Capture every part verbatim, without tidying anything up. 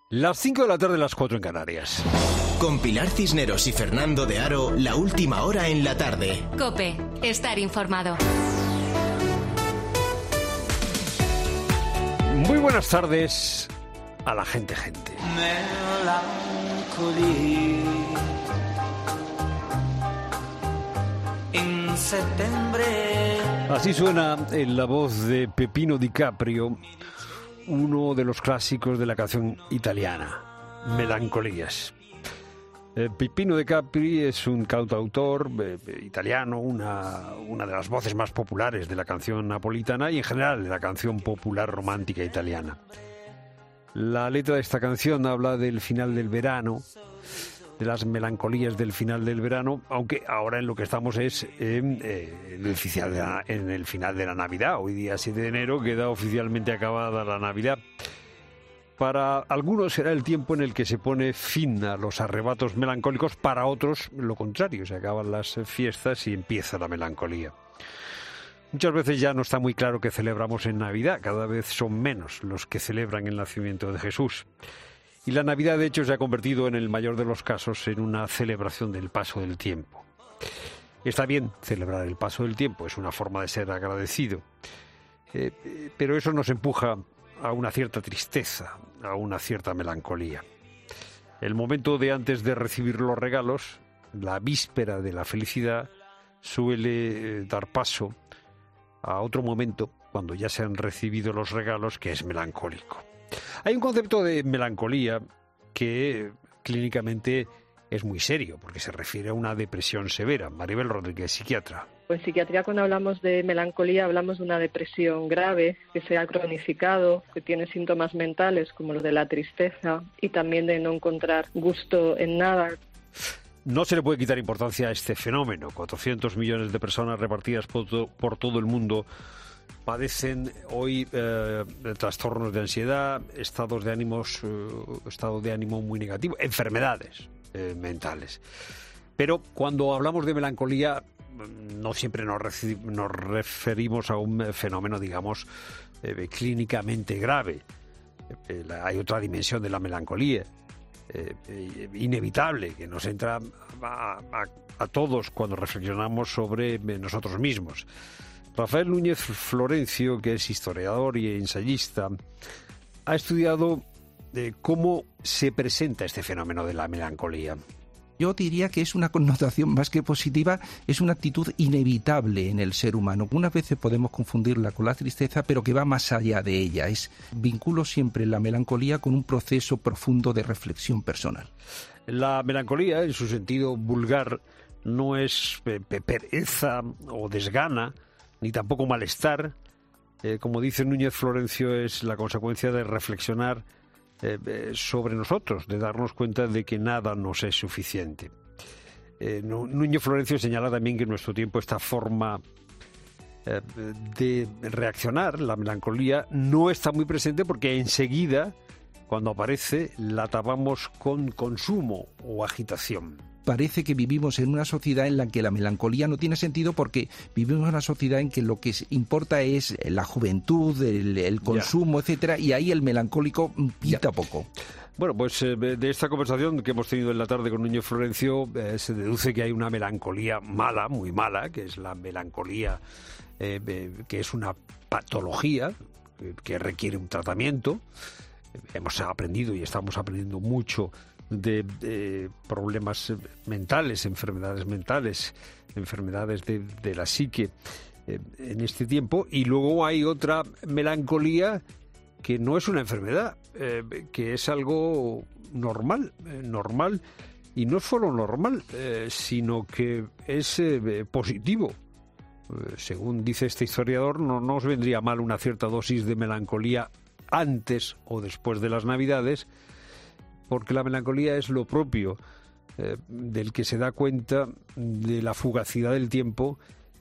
Las cinco de la tarde, las cuatro en Canarias. Con Pilar Cisneros y Fernando de Aro, la última hora en la tarde. COPE, estar informado. Muy buenas tardes a la gente, gente. Melancolía. En septiembre. Así suena en la voz de Peppino Di Caprio, uno de los clásicos de la canción italiana, Melancolías. Eh, Peppino Di Caprio es un cantautor eh, italiano, una, una de las voces más populares de la canción napolitana y en general de la canción popular romántica italiana. La letra de esta canción habla del final del verano, de las melancolías del final del verano, aunque ahora en lo que estamos es en, eh, en, el, final de la, en el final de la Navidad. Hoy día siete de enero queda oficialmente acabada la Navidad. Para algunos será el tiempo en el que se pone fin a los arrebatos melancólicos, para otros lo contrario, se acaban las fiestas y empieza la melancolía. Muchas veces ya no está muy claro qué celebramos en Navidad, cada vez son menos los que celebran el nacimiento de Jesús. Y la Navidad, de hecho, se ha convertido en el mayor de los casos en una celebración del paso del tiempo. Está bien celebrar el paso del tiempo, es una forma de ser agradecido, eh, pero eso nos empuja a una cierta tristeza, a una cierta melancolía. El momento de antes de recibir los regalos, la víspera de la felicidad, suele dar paso a otro momento, cuando ya se han recibido los regalos, que es melancólico. Hay un concepto de melancolía que clínicamente es muy serio, porque se refiere a una depresión severa. Maribel Rodríguez, psiquiatra. En psiquiatría, cuando hablamos de melancolía, hablamos de una depresión grave, que se ha cronificado, que tiene síntomas mentales como los de la tristeza y también de no encontrar gusto en nada. No se le puede quitar importancia a este fenómeno. cuatrocientos millones de personas repartidas por, to- por todo el mundo padecen hoy eh, trastornos de ansiedad, estados de ánimos, eh, estado de ánimo muy negativo, enfermedades eh, mentales. Pero cuando hablamos de melancolía, no siempre nos, reci- nos referimos a un fenómeno, digamos, eh, clínicamente grave. Eh, la, hay otra dimensión de la melancolía, eh, eh, inevitable, que nos entra a, a, a todos cuando reflexionamos sobre nosotros mismos. Rafael Núñez Florencio, que es historiador y ensayista, ha estudiado eh, cómo se presenta este fenómeno de la melancolía. Yo diría que es una connotación más que positiva, es una actitud inevitable en el ser humano. Unas veces podemos confundirla con la tristeza, pero que va más allá de ella. Es vinculo siempre la melancolía con un proceso profundo de reflexión personal. La melancolía, en su sentido vulgar, no es eh, pereza o desgana, ni tampoco malestar. Eh, como dice Núñez Florencio, es la consecuencia de reflexionar eh, eh, sobre nosotros, de darnos cuenta de que nada nos es suficiente. Eh, Núñez Florencio señala también que en nuestro tiempo esta forma eh, de reaccionar, la melancolía, no está muy presente porque enseguida, cuando aparece, la tapamos con consumo o agitación. Parece que vivimos en una sociedad en la que la melancolía no tiene sentido, porque vivimos en una sociedad en que lo que importa es la juventud, el, el consumo, ya. etcétera, y ahí el melancólico pita ya. poco. Bueno, pues eh, de esta conversación que hemos tenido en la tarde con Núñez Florencio eh, se deduce que hay una melancolía mala, muy mala, que es la melancolía, eh, eh, que es una patología que, que requiere un tratamiento. Hemos aprendido y estamos aprendiendo mucho de, de problemas mentales, enfermedades mentales, enfermedades de, de la psique eh, en este tiempo. Y luego hay otra melancolía que no es una enfermedad, eh, que es algo normal, eh, normal, y no solo normal, eh, sino que es eh, positivo. Eh, según dice este historiador, no nos vendría mal una cierta dosis de melancolía antes o después de las Navidades, porque la melancolía es lo propio eh, del que se da cuenta de la fugacidad del tiempo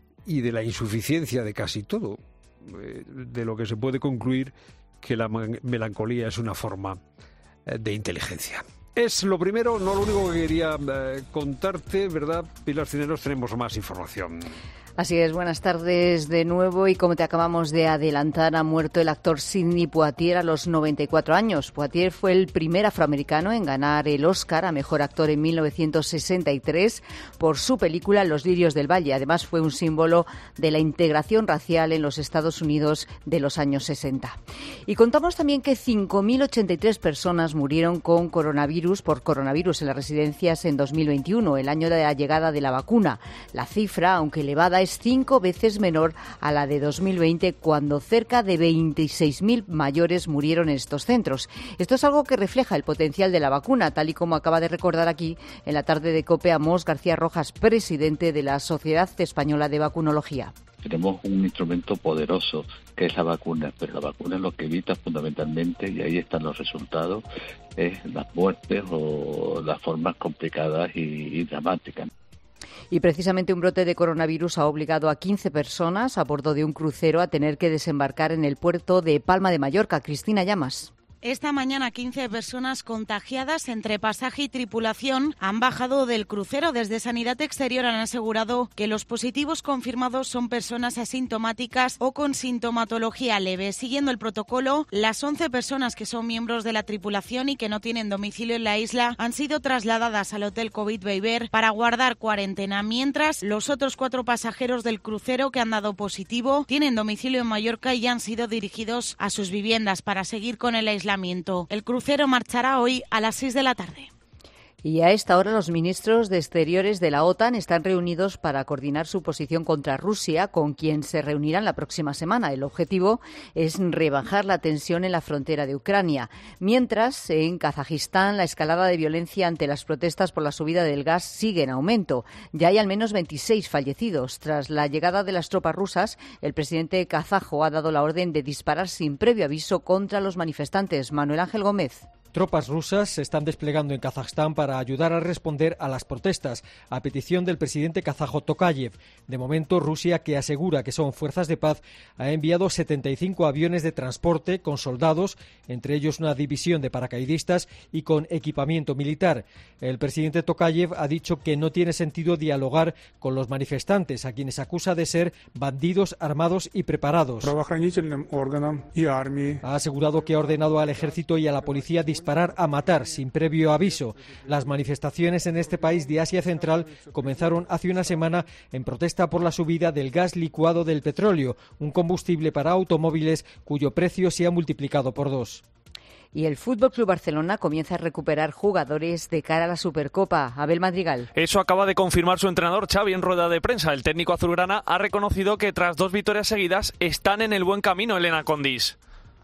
y de la insuficiencia de casi todo, eh, de lo que se puede concluir que la melancolía es una forma eh, de inteligencia. Es lo primero, no lo único que quería eh, contarte, ¿verdad, Pilar Cisneros? Tenemos más información. Así es, buenas tardes de nuevo y como te acabamos de adelantar, ha muerto el actor Sidney Poitier a los noventa y cuatro años. Poitier fue el primer afroamericano en ganar el Oscar a Mejor Actor en mil novecientos sesenta y tres por su película Los lirios del valle. Además fue un símbolo de la integración racial en los Estados Unidos de los años sesenta. Y contamos también que cinco mil ochenta y tres personas murieron con coronavirus por coronavirus en las residencias en dos mil veintiuno, el año de la llegada de la vacuna. La cifra, aunque elevada, es cinco veces menor a la de dos mil veinte, cuando cerca de veintiséis mil mayores murieron en estos centros. Esto es algo que refleja el potencial de la vacuna, tal y como acaba de recordar aquí en la tarde de COPE Amos García Rojas, presidente de la Sociedad Española de Vacunología. Tenemos un instrumento poderoso que es la vacuna, pero la vacuna es lo que evita fundamentalmente, y ahí están los resultados, es las muertes o las formas complicadas y, y dramáticas. Y precisamente un brote de coronavirus ha obligado a quince personas a bordo de un crucero a tener que desembarcar en el puerto de Palma de Mallorca. Cristina Llamas. Esta mañana quince personas contagiadas entre pasaje y tripulación han bajado del crucero. Desde Sanidad Exterior han asegurado que los positivos confirmados son personas asintomáticas o con sintomatología leve. Siguiendo el protocolo, las once personas que son miembros de la tripulación y que no tienen domicilio en la isla han sido trasladadas al Hotel COVID Beiber para guardar cuarentena, mientras los otros cuatro pasajeros del crucero que han dado positivo tienen domicilio en Mallorca y han sido dirigidos a sus viviendas para seguir con el aislamiento. El crucero marchará hoy a las seis de la tarde. Y a esta hora los ministros de Exteriores de la OTAN están reunidos para coordinar su posición contra Rusia, con quien se reunirán la próxima semana. El objetivo es rebajar la tensión en la frontera de Ucrania. Mientras, en Kazajistán, la escalada de violencia ante las protestas por la subida del gas sigue en aumento. Ya hay al menos veintiséis fallecidos. Tras la llegada de las tropas rusas, el presidente kazajo ha dado la orden de disparar sin previo aviso contra los manifestantes. Manuel Ángel Gómez. Tropas rusas se están desplegando en Kazajstán para ayudar a responder a las protestas, a petición del presidente kazajo Tokayev. De momento, Rusia, que asegura que son fuerzas de paz, ha enviado setenta y cinco aviones de transporte con soldados, entre ellos una división de paracaidistas y con equipamiento militar. El presidente Tokayev ha dicho que no tiene sentido dialogar con los manifestantes, a quienes acusa de ser bandidos armados y preparados. Ha asegurado que ha ordenado al ejército y a la policía disparar a matar sin previo aviso. Las manifestaciones en este país de Asia Central comenzaron hace una semana en protesta por la subida del gas licuado del petróleo, un combustible para automóviles cuyo precio se ha multiplicado por dos. Y el Fútbol Club Barcelona comienza a recuperar jugadores de cara a la Supercopa. Abel Madrigal. Eso acaba de confirmar su entrenador Xavi en rueda de prensa. El técnico azulgrana ha reconocido que tras dos victorias seguidas están en el buen camino. Elena Condis.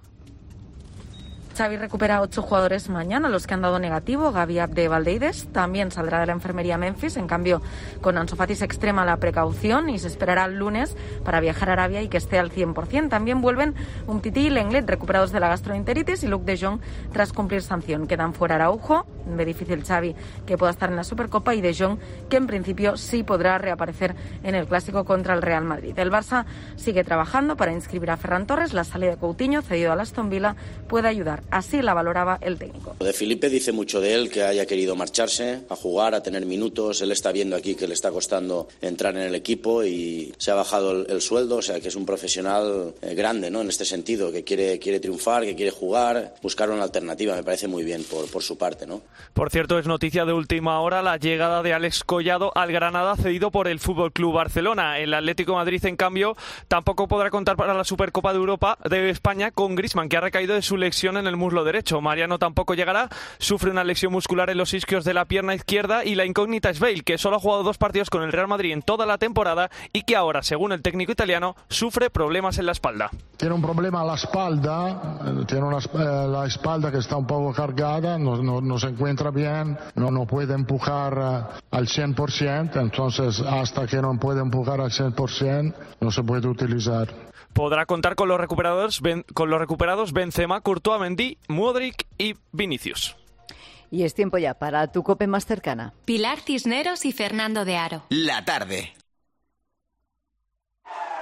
Xavi recupera ocho jugadores mañana, los que han dado negativo. Gavi Abde Valdeides también saldrá de la enfermería Memphis. En cambio, con Ansu Fati se extrema la precaución y se esperará el lunes para viajar a Arabia y que esté al cien por ciento. También vuelven Umtiti y Lenglet, recuperados de la gastroenteritis, y Luc de Jong tras cumplir sanción. Quedan fuera Araujo, ve difícil Xavi que pueda estar en la Supercopa, y de Jong, que en principio sí podrá reaparecer en el Clásico contra el Real Madrid. El Barça sigue trabajando para inscribir a Ferran Torres. La salida de Coutinho, cedido al Aston Villa, puede ayudar. Así la valoraba el técnico. De Felipe dice mucho de él, que haya querido marcharse, a jugar, a tener minutos. Él está viendo aquí que le está costando entrar en el equipo y se ha bajado el, el sueldo, o sea que es un profesional eh, grande, ¿no? En este sentido, que quiere, quiere triunfar, que quiere jugar, buscar una alternativa. Me parece muy bien por, por su parte, ¿no? Por cierto, es noticia de última hora la llegada de Alex Collado al Granada, cedido por el Fútbol Club Barcelona. El Atlético de Madrid, en cambio, tampoco podrá contar para la Supercopa de Europa de España con Griezmann, que ha recaído de su lesión en el muslo derecho. Mariano tampoco llegará, sufre una lesión muscular en los isquios de la pierna izquierda, y la incógnita es Bale, que solo ha jugado dos partidos con el Real Madrid en toda la temporada y que ahora, según el técnico italiano, sufre problemas en la espalda. Tiene un problema a la espalda, tiene una, eh, la espalda que está un poco cargada, no, no, no se encuentra bien, no, no puede empujar uh, al cien por ciento, entonces hasta que no puede empujar al cien por ciento no se puede utilizar. Podrá contar con los recuperados, ben, con los recuperados Benzema, Courtois, Mendy, Modric y Vinicius. Y es tiempo ya para tu COPE más cercana. Pilar Cisneros y Fernando de Aro. La tarde.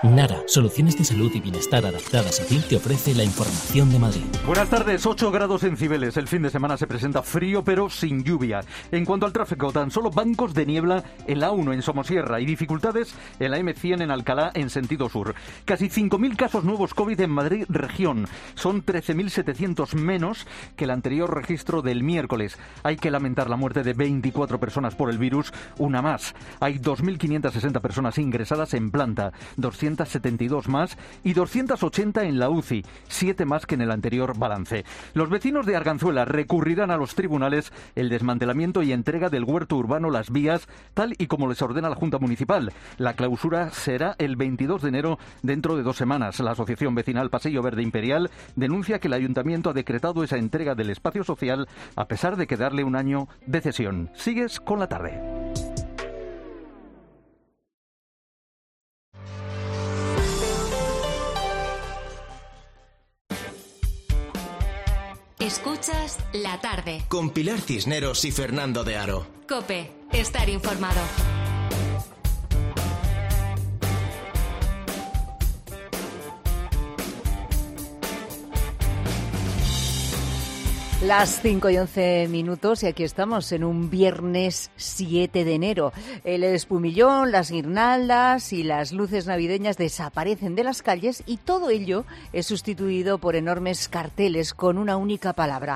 Nara, soluciones de salud y bienestar adaptadas a ti, te ofrece la información de Madrid. Buenas tardes, ocho grados en Cibeles. El fin de semana se presenta frío pero sin lluvia. En cuanto al tráfico, tan solo bancos de niebla en la A uno en Somosierra y dificultades en la eme cien en Alcalá en sentido sur. Casi cinco mil casos nuevos COVID en Madrid región. Son trece mil setecientos menos que el anterior registro del miércoles. Hay que lamentar la muerte de veinticuatro personas por el virus, una más. Hay dos mil quinientas sesenta personas ingresadas en planta, doscientas setenta y dos más y doscientas ochenta en la U C I, siete más que en el anterior balance. Los vecinos de Arganzuela recurrirán a los tribunales el desmantelamiento y entrega del huerto urbano Las Vías, tal y como les ordena la Junta Municipal. La clausura será el veintidós de enero, dentro de dos semanas. La Asociación Vecinal Pasillo Verde Imperial denuncia que el Ayuntamiento ha decretado esa entrega del espacio social a pesar de quedarle un año de cesión. Sigues con la tarde. Escuchas La Tarde. Con Pilar Cisneros y Fernando de Aro. COPE. Estar informado. Las cinco y once minutos y aquí estamos en un viernes siete de enero. El espumillón, las guirnaldas y las luces navideñas desaparecen de las calles y todo ello es sustituido por enormes carteles con una única palabra: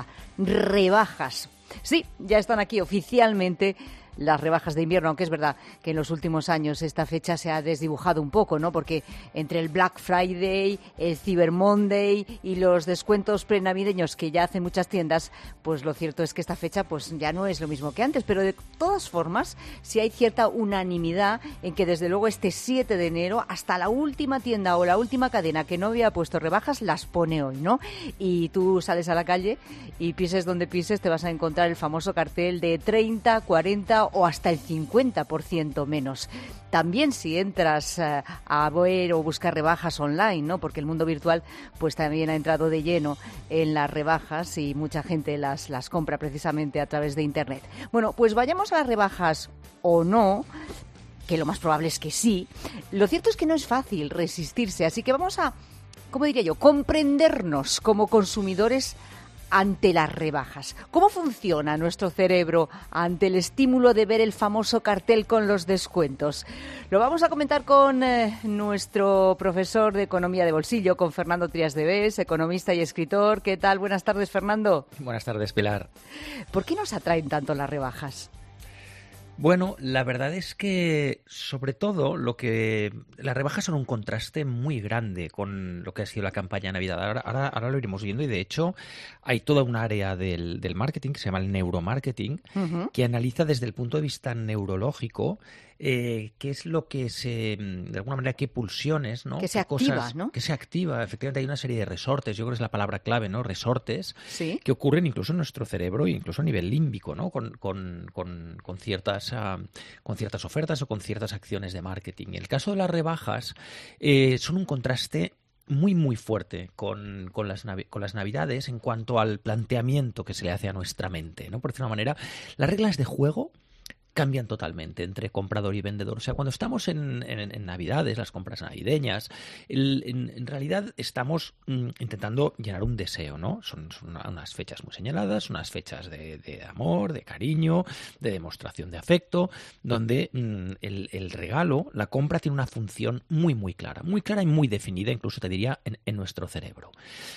rebajas. Sí, ya están aquí oficialmente las rebajas de invierno, aunque es verdad que en los últimos años esta fecha se ha desdibujado un poco, ¿no? Porque entre el Black Friday, el Cyber Monday y los descuentos prenavideños que ya hacen muchas tiendas, pues lo cierto es que esta fecha pues ya no es lo mismo que antes, pero de todas formas sí hay cierta unanimidad en que desde luego este siete de enero hasta la última tienda o la última cadena que no había puesto rebajas las pone hoy, ¿no? Y tú sales a la calle y pises donde pises te vas a encontrar el famoso cartel de treinta, cuarenta o hasta el cincuenta por ciento menos. También si entras uh, a ver o buscar rebajas online, ¿no? Porque el mundo virtual pues también ha entrado de lleno en las rebajas y mucha gente las, las compra precisamente a través de Internet. Bueno, pues vayamos a las rebajas o no, que lo más probable es que sí. Lo cierto es que no es fácil resistirse, así que vamos a, ¿cómo diría yo?, comprendernos como consumidores ante las rebajas. ¿Cómo funciona nuestro cerebro ante el estímulo de ver el famoso cartel con los descuentos? Lo vamos a comentar con eh, nuestro profesor de Economía de Bolsillo, con Fernando Trías de Bes, economista y escritor. ¿Qué tal? Buenas tardes, Fernando. Buenas tardes, Pilar. ¿Por qué nos atraen tanto las rebajas? Bueno, la verdad es que, sobre todo, lo que las rebajas son un contraste muy grande con lo que ha sido la campaña de Navidad. Ahora, ahora, ahora lo iremos viendo y, de hecho, hay toda una área del, del marketing que se llama el neuromarketing, uh-huh. que analiza desde el punto de vista neurológico eh, qué es lo que se, de alguna manera, qué pulsiones, ¿no? Que se qué activa, cosas, ¿no? Que se activa. Efectivamente, hay una serie de resortes, yo creo que es la palabra clave, ¿no? Resortes, ¿sí? Que ocurren incluso en nuestro cerebro e incluso a nivel límbico, ¿no? Con, con, con, con ciertas Uh, con ciertas ofertas o con ciertas acciones de marketing. En el caso de las rebajas, eh, son un contraste muy, muy fuerte con, con, las navi- con las Navidades en cuanto al planteamiento que se le hace a nuestra mente, ¿no? Por decir una manera, las reglas de juego cambian totalmente entre comprador y vendedor. O sea, cuando estamos en, en, en Navidades, las compras navideñas, el, en, en realidad estamos mm, intentando llenar un deseo, ¿no? Son, son unas fechas muy señaladas, unas fechas de, de amor, de cariño, de demostración de afecto, donde mm, el, el regalo, la compra tiene una función muy, muy clara, muy clara y muy definida, incluso te diría, en, en nuestro cerebro.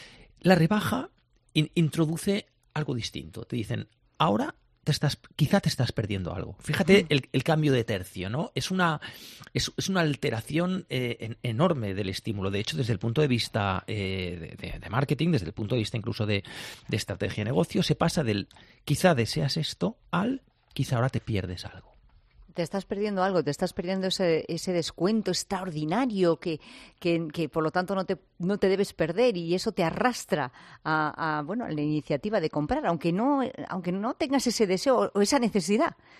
La rebaja in, introduce algo distinto. Te dicen, ahora Te estás, quizá te estás perdiendo algo. Fíjate el, el cambio de tercio, ¿no? Es una, es, es una alteración eh, en, enorme del estímulo. De hecho, desde el punto de vista eh, de, de marketing, desde el punto de vista incluso de, de estrategia de negocio, se pasa del quizá deseas esto al quizá ahora te pierdes algo. Te estás perdiendo algo, te estás perdiendo ese, ese descuento extraordinario que, que, que por lo tanto no te, no te debes perder, y eso te arrastra a, a, bueno, a la iniciativa de comprar, aunque no, aunque no tengas ese deseo o esa necesidad.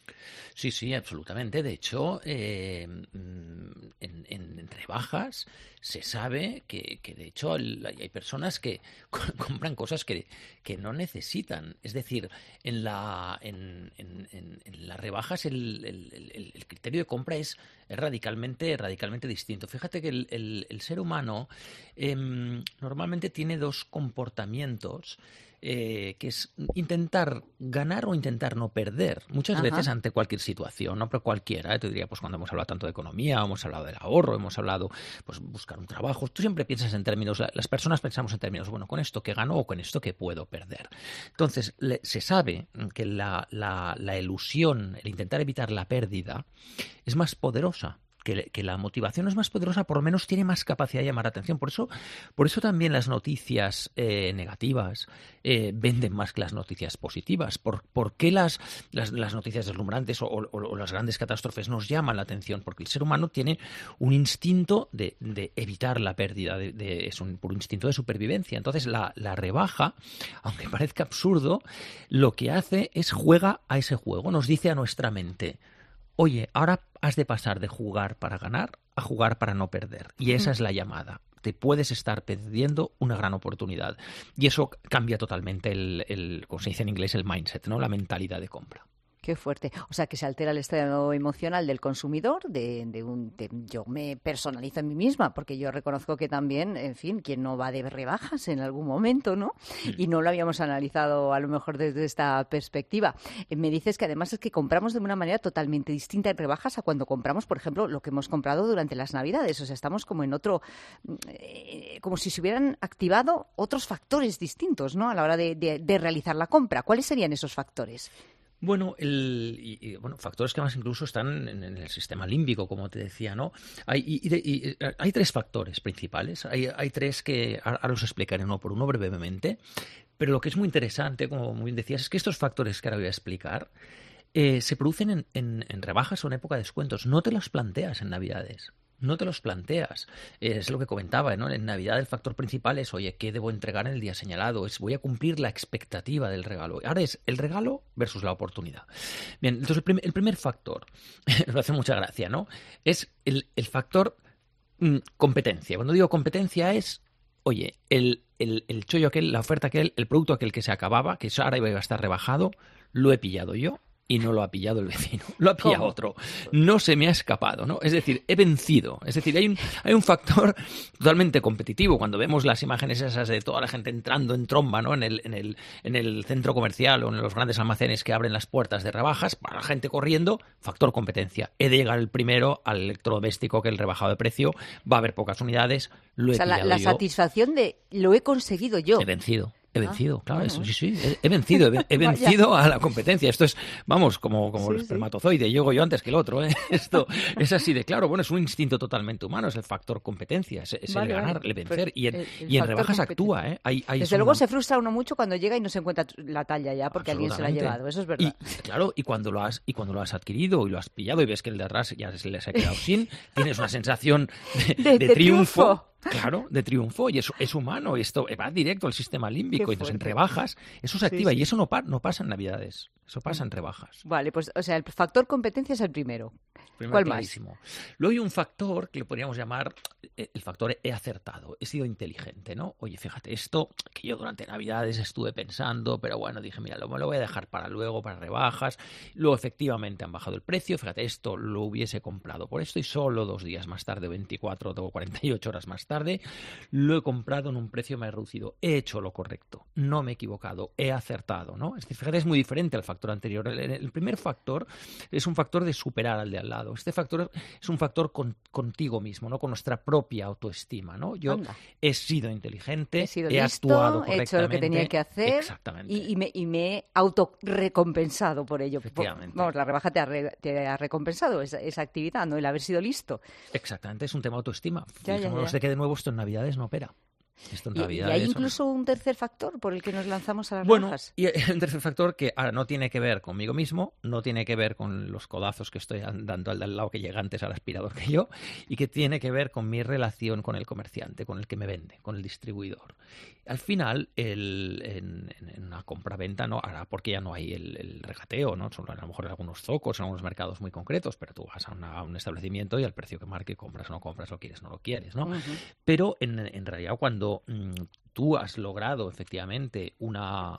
Sí, sí, absolutamente. De hecho, eh, en, en, en rebajas se sabe que, que de hecho, el, hay personas que compran cosas que, que no necesitan. Es decir, en, la, en, en, en, en las rebajas el, el, el, el criterio de compra es, es radicalmente, radicalmente distinto. Fíjate que el, el, el ser humano eh, normalmente tiene dos comportamientos. Eh, que es intentar ganar o intentar no perder, muchas Ajá. veces ante cualquier situación, no pero cualquiera, ¿eh? Te diría, pues cuando hemos hablado tanto de economía, hemos hablado del ahorro, hemos hablado, pues buscar un trabajo, tú siempre piensas en términos, las personas pensamos en términos, bueno, con esto que gano o con esto que puedo perder. Entonces, le, se sabe que la, la, la ilusión, el intentar evitar la pérdida, es más poderosa. Que, que la motivación es más poderosa, por lo menos tiene más capacidad de llamar la atención. Por eso, por eso también las noticias eh, negativas eh, venden más que las noticias positivas. ¿Por, por qué las, las, las noticias deslumbrantes o, o, o las grandes catástrofes nos llaman la atención? Porque el ser humano tiene un instinto de, de evitar la pérdida, de, de, es un puro instinto de supervivencia. Entonces, la, la rebaja, aunque parezca absurdo, lo que hace es juega a ese juego, nos dice a nuestra mente: oye, ahora has de pasar de jugar para ganar a jugar para no perder. Y esa es la llamada. Te puedes estar perdiendo una gran oportunidad. Y eso cambia totalmente el, el, como se dice en inglés, el mindset, ¿no? La mentalidad de compra. Qué fuerte. O sea, que se altera el estado emocional del consumidor, de, de un de, yo me personalizo en mí misma, porque yo reconozco que también, en fin, quien no va de rebajas en algún momento, ¿no? Sí. Y no lo habíamos analizado a lo mejor desde esta perspectiva. Eh, me dices que además es que compramos de una manera totalmente distinta en rebajas a cuando compramos, por ejemplo, lo que hemos comprado durante las Navidades. O sea, estamos como en otro, eh, como si se hubieran activado otros factores distintos, ¿no? A la hora de, de, de realizar la compra. ¿Cuáles serían esos factores? Bueno, el, y, y, bueno, factores que más incluso están en, en el sistema límbico, como te decía, ¿no? Hay, y, y, y, hay tres factores principales. Hay, hay tres que ahora los explicaré uno por uno brevemente. Pero lo que es muy interesante, como muy bien decías, es que estos factores que ahora voy a explicar eh, se producen en, en, en rebajas o en época de descuentos. No te los planteas en Navidades. No te los planteas. Es lo que comentaba, ¿no? En Navidad el factor principal es, oye, ¿qué debo entregar en el día señalado? Es, voy a cumplir la expectativa del regalo. Ahora es el regalo versus la oportunidad. Bien, entonces el, prim el primer factor, me hace mucha gracia, ¿no? Es el, el factor mmm, competencia. Cuando digo competencia es, oye, el, el, el chollo aquel, la oferta aquel, el producto aquel que se acababa, que ahora iba a estar rebajado, lo he pillado yo. Y no lo ha pillado el vecino, lo ha pillado ¿Cómo? Otro. No se me ha escapado, ¿no? Es decir, he vencido. Es decir, hay un, hay un factor totalmente competitivo. Cuando vemos las imágenes esas de toda la gente entrando en tromba, ¿no? En el, en el, en el centro comercial o en los grandes almacenes que abren las puertas de rebajas, para la gente corriendo, factor competencia. He de llegar el primero al electrodoméstico que el rebajado de precio, va a haber pocas unidades, lo he o sea, pillado la, la yo. satisfacción de lo he conseguido yo. He vencido. He vencido, ah, claro, bueno. eso sí, sí, he, he vencido, he, he vencido a la competencia. Esto es, vamos, como, como sí, el espermatozoide, sí. Llego yo antes que el otro, ¿eh? Esto es así de claro. Bueno, es un instinto totalmente humano, es el factor competencia, es, es vale, el ganar, vale. el vencer. Pues y en, el, el y en rebajas actúa, ¿eh? Hay, hay Desde una... luego se frustra uno mucho cuando llega y no se encuentra la talla ya, porque alguien se la ha llevado, eso es verdad. Y, claro, y cuando lo has y cuando lo has adquirido y lo has pillado y ves que el de atrás ya se les ha quedado sin, tienes una sensación de, de, de, de triunfo. triunfo. Claro, de triunfo, y eso es humano, esto va directo al sistema límbico, entonces en rebajas eso se activa sí, sí. y eso no, pa no pasa en Navidades, eso pasa en rebajas. Vale, pues o sea, el factor competencia es el primero. Primero ¿Cuál clarísimo. más? Luego hay un factor que le podríamos llamar el factor he acertado, he sido inteligente, ¿no? Oye, fíjate, esto que yo durante Navidades estuve pensando, pero bueno, dije, mira, lo, me lo voy a dejar para luego, para rebajas. Luego efectivamente han bajado el precio, fíjate, esto lo hubiese comprado por esto y solo dos días más tarde, veinticuatro o cuarenta y ocho horas más tarde, lo he comprado en un precio más reducido. He hecho lo correcto, no me he equivocado, he acertado, ¿no? Es decir, fíjate, es muy diferente al factor anterior. El, el primer factor es un factor de superar al de al lado. Este factor es un factor con, contigo mismo, ¿no? Con nuestra propia autoestima, ¿no? Yo Anda. he sido inteligente, he, sido he listo, actuado correctamente. He hecho lo que tenía que hacer. Exactamente. Y, y, me, y me he autorrecompensado por ello. Efectivamente. Vamos, la rebaja te ha, re, te ha recompensado esa, esa actividad, ¿no? El haber sido listo. Exactamente, es un tema de autoestima. Ya, ya, ya. De que de nuevo esto en Navidades no opera. Esto en y, Navidades, y hay incluso no. un tercer factor por el que nos lanzamos a las bueno, rebajas. Y hay un tercer factor que ahora no tiene que ver conmigo mismo, no tiene que ver con los codazos que estoy dando al de al lado que llega antes al aspirador que yo, y que tiene que ver con mi relación con el comerciante, con el que me vende, con el distribuidor. Al final, el, en, en, una compra-venta, ¿no? Ahora porque ya no hay el, el regateo, ¿no? Son a lo mejor algunos zocos, en algunos mercados muy concretos, pero tú vas a, una, a un establecimiento y al precio que marque compras o no compras, lo quieres, no lo quieres, ¿no? Uh-huh. Pero en, en realidad cuando mmm, tú has logrado efectivamente una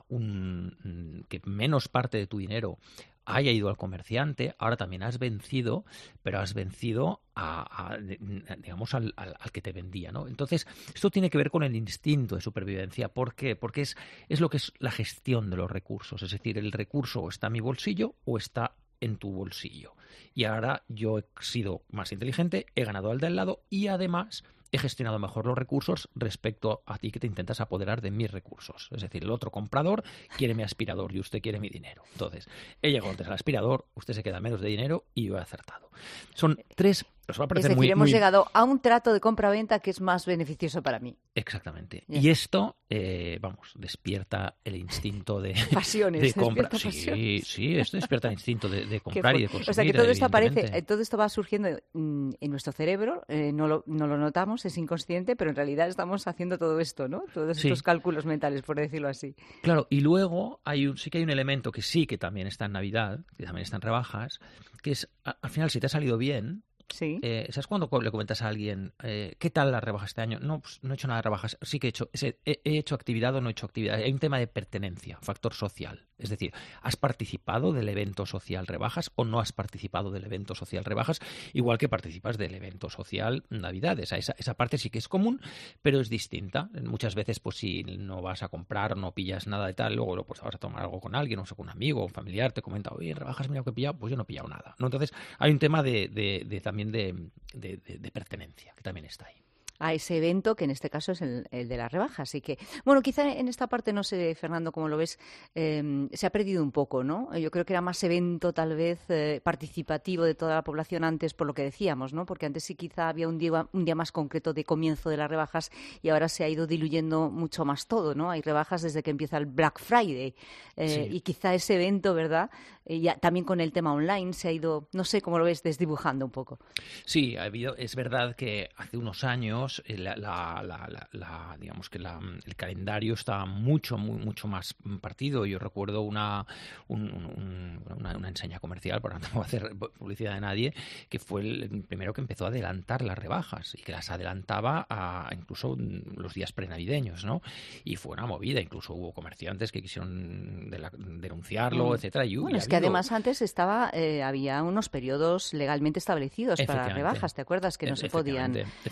un, que menos parte de tu dinero haya ido al comerciante, ahora también has vencido, pero has vencido a, a, digamos al, al, al que te vendía, ¿no? Entonces, esto tiene que ver con el instinto de supervivencia. ¿Por qué? Porque es, es lo que es la gestión de los recursos. Es decir, el recurso o está en mi bolsillo o está en tu bolsillo. Y ahora yo he sido más inteligente, he ganado al de al lado y además he gestionado mejor los recursos respecto a ti que te intentas apoderar de mis recursos. Es decir, el otro comprador quiere mi aspirador y usted quiere mi dinero. Entonces, he llegado antes al aspirador, usted se queda menos de dinero y yo he acertado. Son tres... Os va a parecer es decir, muy, hemos muy... llegado a un trato de compra-venta que es más beneficioso para mí. Exactamente. Yeah. Y esto, eh, vamos, despierta el instinto de, pasiones, de compra. Sí, pasiones. sí, esto despierta el instinto de, de comprar y de consumir. O sea que todo esto aparece, todo esto va surgiendo en nuestro cerebro, eh, no, lo, no lo notamos, es inconsciente, pero en realidad estamos haciendo todo esto, ¿no? Todos sí. estos cálculos mentales, por decirlo así. Claro, y luego hay un, sí que hay un elemento que sí que también está en Navidad, que también está en rebajas, que es, a, al final, si te ha salido bien... Sí. Eh, ¿Sabes cuando le comentas a alguien eh, qué tal las rebajas este año? No, pues no he hecho nada de rebajas. Sí que he hecho, he, he hecho actividad o no he hecho actividad. Hay un tema de pertenencia, factor social. Es decir, ¿has participado del evento social rebajas o no has participado del evento social rebajas? Igual que participas del evento social Navidades. Esa, esa parte sí que es común, pero es distinta. Muchas veces, pues si no vas a comprar, no pillas nada de tal, luego pues vas a tomar algo con alguien, o sea, con un amigo, un familiar, te comenta, oye, rebajas, mira lo que he pillado, pues yo no he pillado nada, ¿no? Entonces, hay un tema de, de, de también de, de, de, de pertenencia, que también está ahí. A ese evento, que en este caso es el, el de la rebaja. Así que, bueno, quizá en esta parte, no sé, Fernando, cómo lo ves, eh, se ha perdido un poco, ¿no? Yo creo que era más evento, tal vez, eh, participativo de toda la población antes, por lo que decíamos, ¿no? Porque antes sí quizá había un día, un día más concreto de comienzo de las rebajas y ahora se ha ido diluyendo mucho más todo, ¿no? Hay rebajas desde que empieza el Black Friday eh, sí. Y quizá ese evento, ¿verdad? Eh, ya, también con el tema online se ha ido, no sé cómo lo ves, desdibujando un poco. Sí, ha habido, es verdad que hace unos años La, la, la, la, la, digamos que la, el calendario está mucho, muy, mucho más partido. Yo recuerdo una, un, un, una, una enseña comercial, por no voy a hacer publicidad de nadie, que fue el primero que empezó a adelantar las rebajas y que las adelantaba a incluso los días prenavideños, ¿no? Y fue una movida. Incluso hubo comerciantes que quisieron de la, denunciarlo, mm. etcétera. Y, bueno, y es que habido... además antes estaba eh, había unos periodos legalmente establecidos para rebajas. ¿Te acuerdas? Que no se podían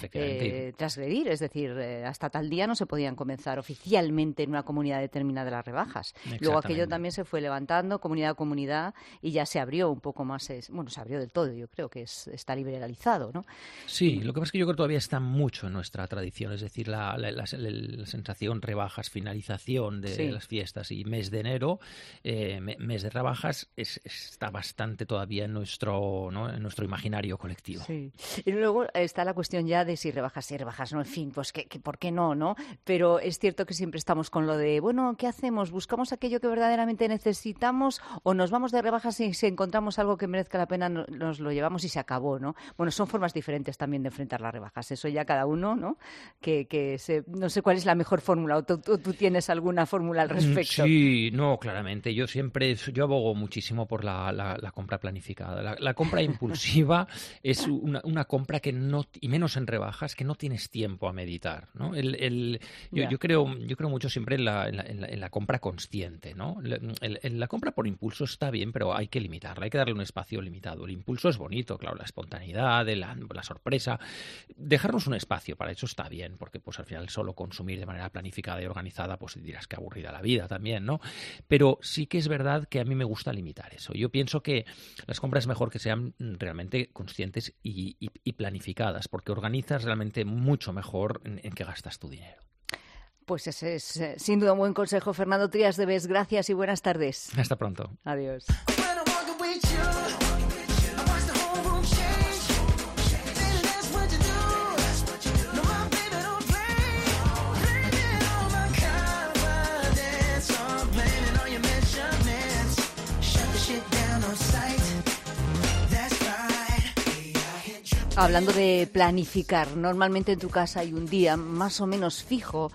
eh, transgredir, es decir, eh, hasta tal día no se podían comenzar oficialmente en una comunidad determinada las rebajas. Luego aquello también se fue levantando comunidad a comunidad y ya se abrió un poco más, es, bueno, se abrió del todo, yo creo que es, está liberalizado, ¿no? Sí, lo que pasa es que yo creo que todavía está mucho en nuestra tradición, es decir, la, la, la, la, la sensación rebajas, finalización de sí. las fiestas y mes de enero, eh, mes de rebajas, es, está bastante todavía en nuestro, ¿no? en nuestro imaginario colectivo. Sí. Y luego está la cuestión ya de si rebajas, si rebajas, no, en fin, pues que, que por qué no, ¿no? Pero es cierto que siempre estamos con lo de, bueno, ¿qué hacemos? ¿Buscamos aquello que verdaderamente necesitamos o nos vamos de rebajas y si encontramos algo que merezca la pena nos lo llevamos y se acabó, ¿no? Bueno, son formas diferentes también de enfrentar las rebajas, eso ya cada uno, ¿no? Que, que se, no sé cuál es la mejor fórmula, o tú, tú, tú tienes alguna fórmula al respecto. Sí, no, claramente, yo siempre, yo abogo muchísimo por la, la, la compra planificada. La, la compra impulsiva es una, una compra que no, y menos en rebajas, que no tienes tiempo a meditar, ¿no? El, el, yo, yeah. yo, creo, yo creo mucho siempre en la, en la, en la, en la compra consciente, ¿no? La, el, el, la compra por impulso está bien, pero hay que limitarla, hay que darle un espacio limitado. El impulso es bonito, claro, la espontaneidad, la, la sorpresa. Dejarnos un espacio para eso está bien, porque pues al final solo consumir de manera planificada y organizada, pues dirás que aburrida la vida también, ¿no? Pero sí que es verdad que a mí me gusta limitar eso. Yo pienso que las compras es mejor que sean realmente conscientes y, y, y planificadas, porque organizas realmente mucho mejor en, en qué gastas tu dinero. Pues ese es eh, sin duda un buen consejo. Fernando Trías de Bes, gracias y buenas tardes. Hasta pronto. Adiós. Hablando de planificar, normalmente en tu casa hay un día más o menos fijo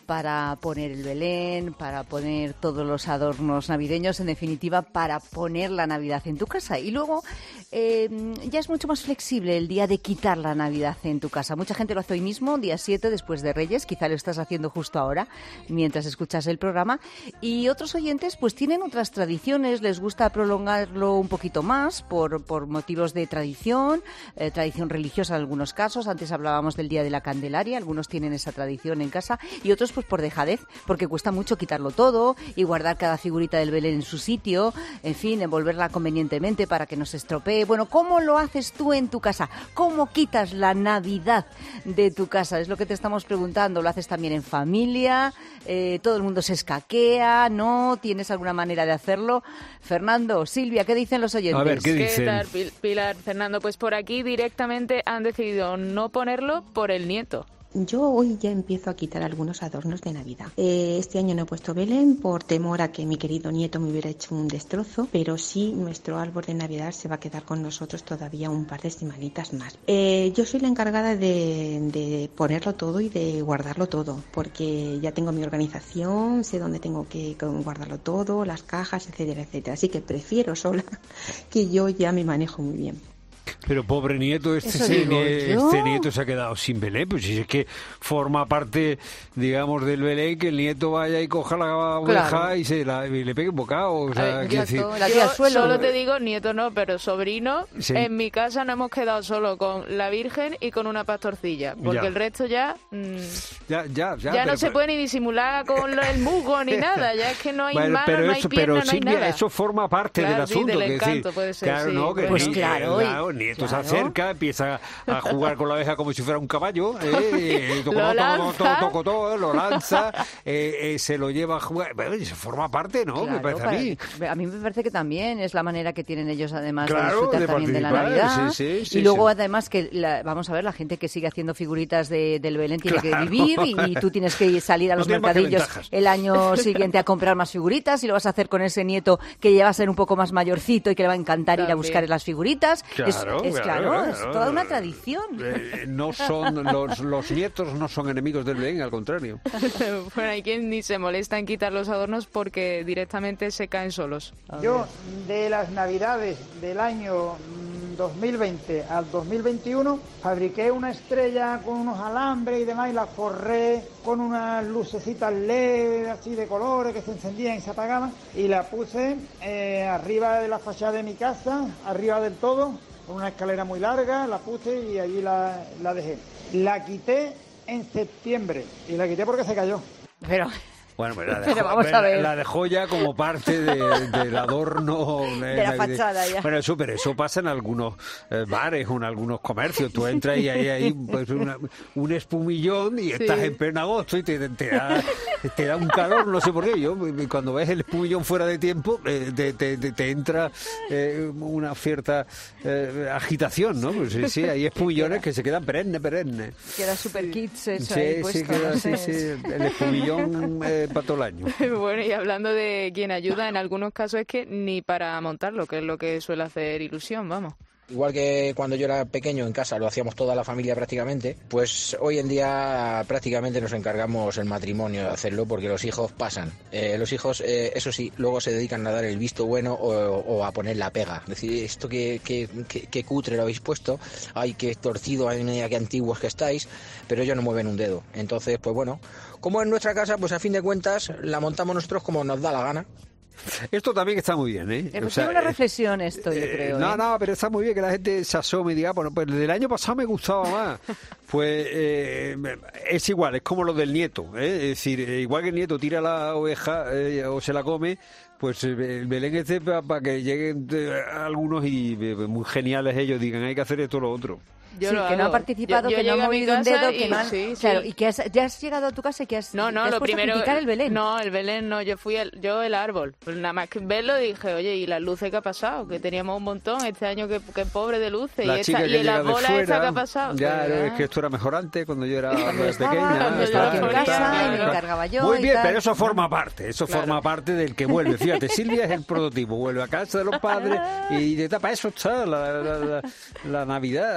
para poner el Belén, para poner todos los adornos navideños, en definitiva, para poner la Navidad en tu casa. Y luego eh, ya es mucho más flexible el día de quitar la Navidad en tu casa. Mucha gente lo hace hoy mismo, día siete, después de Reyes, quizá lo estás haciendo justo ahora, mientras escuchas el programa. Y otros oyentes pues tienen otras tradiciones, les gusta prolongarlo un poquito más por, por motivos de tradición, eh, tradición religiosa en algunos casos. Antes hablábamos del Día de la Candelaria, algunos tienen esa tradición en casa, y otros pues por dejadez, porque cuesta mucho quitarlo todo y guardar cada figurita del Belén en su sitio, en fin, envolverla convenientemente para que no se estropee. Bueno, ¿cómo lo haces tú en tu casa? ¿Cómo quitas la Navidad de tu casa? Es lo que te estamos preguntando. ¿Lo haces también en familia? Eh, ¿Todo el mundo se escaquea? ¿No? ¿Tienes alguna manera de hacerlo? Fernando, Silvia, ¿qué dicen los oyentes? A ver, ¿qué dicen? ¿Qué tal, Pilar? Fernando, pues por aquí directamente han decidido no ponerlo por el nieto. Yo hoy ya empiezo a quitar algunos adornos de Navidad. Eh, este año no he puesto Belén por temor a que mi querido nieto me hubiera hecho un destrozo, pero sí nuestro árbol de Navidad se va a quedar con nosotros todavía un par de semanitas más. Eh, yo soy la encargada de, de ponerlo todo y de guardarlo todo, porque ya tengo mi organización, sé dónde tengo que guardarlo todo, las cajas, etcétera, etcétera. Así que prefiero sola, que yo ya me manejo muy bien. Pero pobre nieto, este, se, este nieto se ha quedado sin Belén, pues si es que forma parte, digamos, del Belén, que el nieto vaya y coja la oveja, claro, y, se la, y le pegue un bocado. O sea, ver, decir... la tía suelo. Solo te digo, nieto no, pero sobrino, sí. En mi casa no hemos quedado solo con la Virgen y con una pastorcilla, porque ya. El resto ya... Mmm, ya, ya, ya, ya pero, no se puede ni disimular con el musgo ni nada, ya es que no hay bueno, mano, pero no eso, hay pierna, pero, no hay sí, nada. Eso forma parte claro, del asunto. Sí, del que encanto, decir, puede ser, claro, sí. no, que pues ni, claro, claro, el nieto claro. se acerca, empieza a jugar con la oveja como si fuera un caballo, eh, lo, lo lanza, toco, todo, lo lanza, eh, eh, se lo lleva a jugar, bueno, eso forma parte, ¿no? Claro, me parece para, a mí. A mí me parece que también es la manera que tienen ellos además claro, de disfrutar de también de la Navidad. Sí, sí, sí, y luego sí. además que, la, vamos a ver, la gente que sigue haciendo figuritas de, del Belén tiene claro. que vivir y, y tú tienes que salir a los no mercadillos el año siguiente a comprar más figuritas y lo vas a hacer con ese nieto que ya va a ser un poco más mayorcito y que le va a encantar también ir a buscar las figuritas. Claro, es, es, claro, claro, claro, es toda una tradición. Eh, no son los, los nietos no son enemigos del Belén, al contrario. Bueno, hay quien ni se molesta en quitar los adornos porque directamente se caen solos. Yo, de las Navidades del año dos mil veinte al dos mil veintiuno, fabriqué una estrella con unos alambres y demás y la forré con unas lucecitas L E D así de colores que se encendían y se apagaban y la puse eh, arriba de la fachada de mi casa, arriba del todo, con una escalera muy larga, la puse y allí la, la dejé. La quité en septiembre y la quité porque se cayó. Pero... Bueno, pues la, Pero dejó, vamos a ver. la dejó ya como parte de, del adorno. De la fachada ya. Bueno, eso, pero eso pasa en algunos eh, bares o en algunos comercios. Tú entras y hay ahí pues, una, un espumillón y estás sí. en pleno agosto y te, te, da, te da un calor, no sé por qué. Yo, cuando ves el espumillón fuera de tiempo, eh, te, te, te entra eh, una cierta eh, agitación, ¿no? Pues sí, sí, hay espumillones que se quedan perenne, perenne. Queda super kids eso sí, ahí sí, puesto, queda, no sí, sé. sí, el espumillón... Eh, para todo el año. Bueno, y hablando de quien ayuda, en algunos casos es que ni para montarlo, que es lo que suele hacer ilusión, vamos. Igual que cuando yo era pequeño en casa lo hacíamos toda la familia prácticamente, pues hoy en día prácticamente nos encargamos el matrimonio de hacerlo porque los hijos pasan. Eh, los hijos, eh, eso sí, luego se dedican a dar el visto bueno o, o a poner la pega. Es decir, esto que, que, que, que cutre lo habéis puesto, ay, qué torcido, ay, qué antiguos que estáis, pero ellos no mueven un dedo. Entonces, pues bueno, como en nuestra casa, pues a fin de cuentas la montamos nosotros como nos da la gana. Esto también está muy bien, ¿eh? Es o sea, una reflexión esto, yo creo. No, ¿eh? no, pero está muy bien que la gente se asome y diga, bueno, pues del año pasado me gustaba más. Pues eh, es igual, es como lo del nieto, ¿eh? Es decir, igual que el nieto tira la oveja eh, o se la come, pues el Belén este para pa que lleguen algunos y muy geniales ellos digan, hay que hacer esto o lo otro. Yo sí, que hago. No ha participado, yo, yo que no ha movido un dedo, y, que no han... sí, claro, sí. y que has, ya has llegado a tu casa y que has, no, no, te has lo puesto primero, a criticar el Belén. No, el Belén no, yo fui el, yo el árbol. Pues nada más que verlo dije, oye, ¿y las luces qué ha pasado? Que teníamos un montón este año que, que pobre de luces. La y chica esta, que y las llega bolas de esa fuera, que ha pasado. Ya, pues, es que esto era mejor antes, cuando yo era cuando pequeña. Estaba, cuando estaba aquí en casa claro, y me encargaba yo. Muy bien, y tal. pero eso forma parte, eso claro. forma parte del que vuelve. Fíjate, Silvia es el prototipo, vuelve a casa de los padres y de tapa eso está la, la, la, la Navidad. Bueno,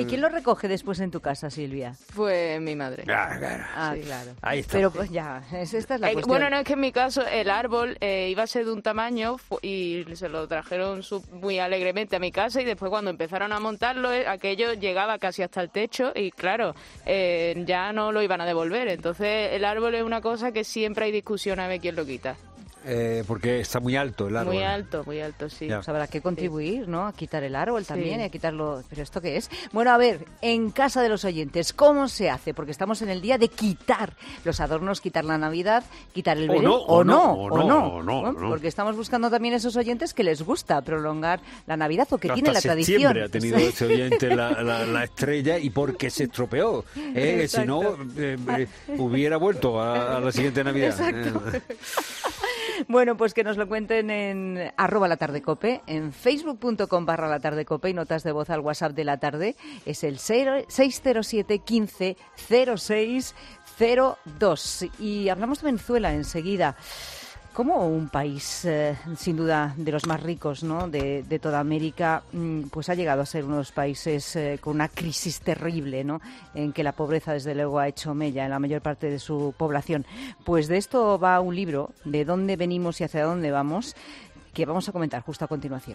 ¿Y quién lo recoge después en tu casa, Silvia? Pues mi madre. Claro, claro. Ah, Sí. claro. Ahí está. Pero pues ya, es- esta es la Eh, cuestión. bueno, no, es que en mi caso el árbol eh, iba a ser de un tamaño fu- y se lo trajeron su- muy alegremente a mi casa y después cuando empezaron a montarlo eh, aquello llegaba casi hasta el techo y claro, eh, ya no lo iban a devolver. Entonces el árbol es una cosa que siempre hay discusión a ver quién lo quita. Eh, porque está muy alto el árbol. Muy alto, muy alto, sí. Ya. Pues habrá que contribuir, ¿no? A quitar el árbol también Sí. y a quitarlo. ¿Pero esto qué es? Bueno, a ver, en casa de los oyentes, ¿cómo se hace? Porque estamos en el día de quitar los adornos, quitar la Navidad, quitar el O Belén. no, o no, o no, o no, Bueno, no. Porque estamos buscando también esos oyentes que les gusta prolongar la Navidad o que Hasta tienen la septiembre tradición. ha tenido ese oyente la, la- la estrella y porque se estropeó. ¿eh? Si no, eh, eh, hubiera vuelto a, a la siguiente Navidad. Exacto. Eh, Bueno, pues que nos lo cuenten en arroba la tarde cope, en facebook.com barra la tarde cope y notas de voz al WhatsApp de la tarde. Es el seis cero siete quince cero seis cero dos. Y hablamos de Venezuela enseguida. Como un país, eh, sin duda, de los más ricos, ¿no?, de, de toda América, mm, pues ha llegado a ser uno de los países eh, con una crisis terrible, ¿no?, en que la pobreza, desde luego, ha hecho mella en la mayor parte de su población. Pues de esto va un libro, de dónde venimos y hacia dónde vamos, que vamos a comentar justo a continuación.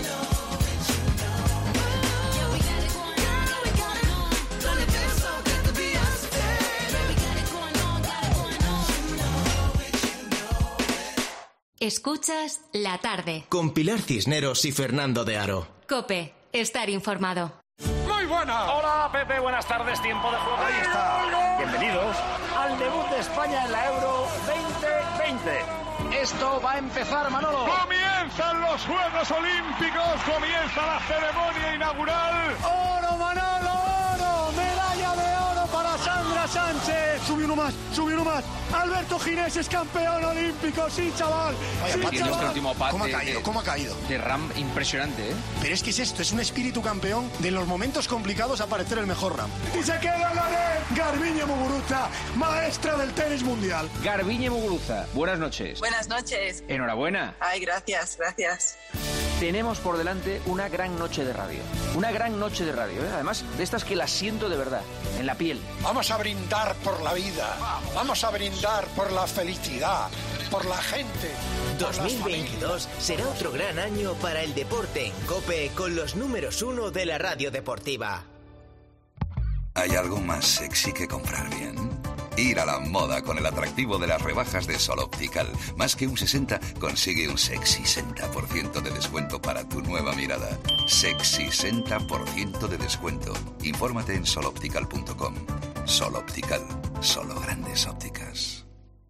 Escuchas La Tarde. Con Pilar Cisneros y Fernando de Aro. COPE. Estar informado. ¡Muy buena! Hola, Pepe, buenas tardes, tiempo de juego. Ahí está. Bienvenidos al debut de España en la Euro veinte veinte. Esto va a empezar, Manolo. Comienzan los Juegos Olímpicos, comienza la ceremonia inaugural. ¡Oro, Manolo, oro! ¡Medalla de oro para Sandra Sánchez! Sube uno más, sube uno más. Alberto Ginés es campeón olímpico, sí, chaval. Vaya, Sí, Pati, chaval. este último pase ¿Cómo ha de- caído? de- ¿Cómo ha caído? De Ram impresionante, ¿eh? Pero es que es esto, es un espíritu campeón de en los momentos complicados aparecer el mejor Ram. Y se queda la de Garbiñe Muguruza, maestra del tenis mundial. Garbiñe Muguruza, buenas noches. Buenas noches. Enhorabuena. Ay, gracias, gracias. Tenemos por delante una gran noche de radio. Una gran noche de radio, ¿eh? Además, de estas que las siento de verdad, en la piel. Vamos a brindar por la vida, vamos a brindar por la felicidad, por la gente. por las dos mil veintidós será otro gran año para el deporte en COPE con los números uno de la radio deportiva. ¿Hay algo más sexy que comprar bien? Ir a la moda con el atractivo de las rebajas de Sol Optical. Más que un sesenta, consigue un sexy sesenta por ciento de descuento para tu nueva mirada. Sexy sesenta por ciento de descuento. Infórmate en sol optical punto com. Sol Optical. Solo grandes ópticas.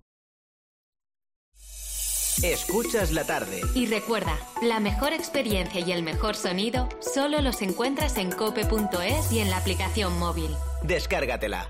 Escuchas la tarde. Y recuerda, la mejor experiencia y el mejor sonido solo los encuentras en cope punto es y en la aplicación móvil. Descárgatela.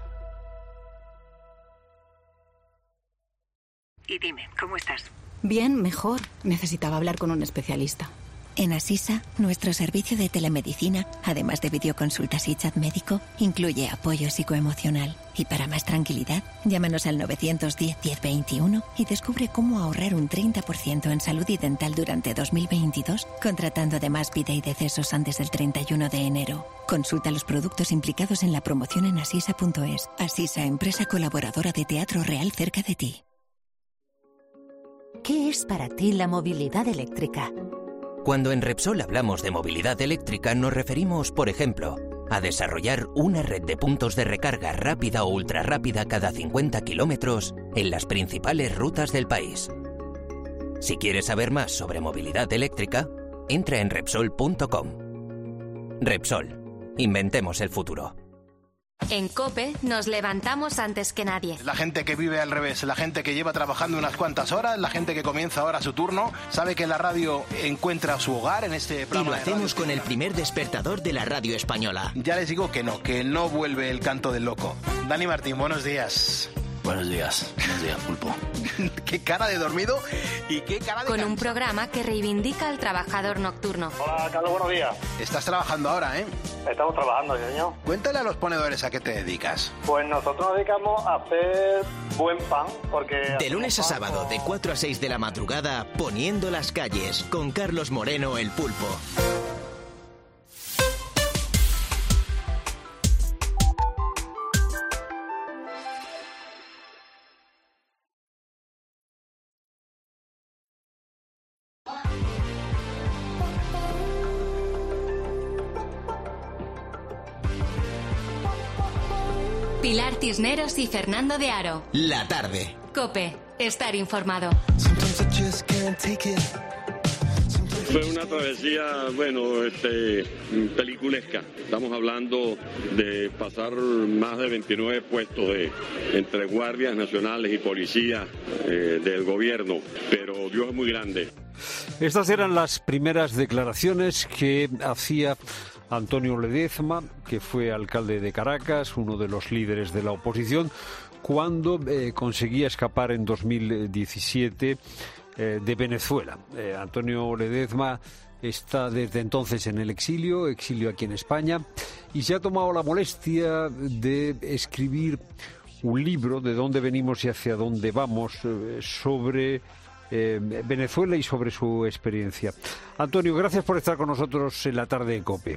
Y dime, ¿cómo estás? Bien, mejor. Necesitaba hablar con un especialista. En Asisa, nuestro servicio de telemedicina, además de videoconsultas y chat médico, incluye apoyo psicoemocional. Y para más tranquilidad, llámanos al nueve uno cero, diez veintiuno y descubre cómo ahorrar un treinta por ciento en salud y dental durante dos mil veintidós, contratando además vida y decesos antes del treinta y uno de enero. Consulta los productos implicados en la promoción en asisa punto es. Asisa, empresa colaboradora de Teatro Real cerca de ti. ¿Qué es para ti la movilidad eléctrica? Cuando en Repsol hablamos de movilidad eléctrica nos referimos, por ejemplo, a desarrollar una red de puntos de recarga rápida o ultrarrápida cada cincuenta kilómetros en las principales rutas del país. Si quieres saber más sobre movilidad eléctrica, entra en Repsol punto com. Repsol. Inventemos el futuro. En COPE nos levantamos antes que nadie. La gente que vive al revés, la gente que lleva trabajando unas cuantas horas, la gente que comienza ahora su turno, sabe que la radio encuentra su hogar en este Y programa. lo de radio. hacemos con el primer despertador de la radio española. Ya les digo que no, que no vuelve el canto del loco. Dani Martín, buenos días. Buenos días, buenos días, Pulpo. Qué cara de dormido y qué cara de... Con un programa que reivindica al trabajador nocturno. Hola, Carlos, buenos días. Estás trabajando ahora, ¿eh? Estamos trabajando, señor. Cuéntale a los ponedores a qué te dedicas. Pues nosotros nos dedicamos a hacer buen pan, porque... De lunes a sábado, de cuatro a seis de la madrugada, Poniendo las calles, con Carlos Moreno, el Pulpo. Pilar Cisneros y Fernando de Aro. La tarde. COPE. Estar informado. Fue una travesía, bueno, este, peliculesca. Estamos hablando de pasar más de veintinueve puestos de, entre guardias nacionales y policías eh, del gobierno, pero Dios es muy grande. Estas eran las primeras declaraciones que hacía Antonio Ledezma, que fue alcalde de Caracas, uno de los líderes de la oposición, cuando eh, conseguía escapar en dos mil diecisiete eh, de Venezuela. Eh, Antonio Ledezma está desde entonces en el exilio, exilio aquí en España, y se ha tomado la molestia de escribir un libro de dónde venimos y hacia dónde vamos eh, sobre eh, Venezuela y sobre su experiencia. Antonio, gracias por estar con nosotros en la tarde de COPE.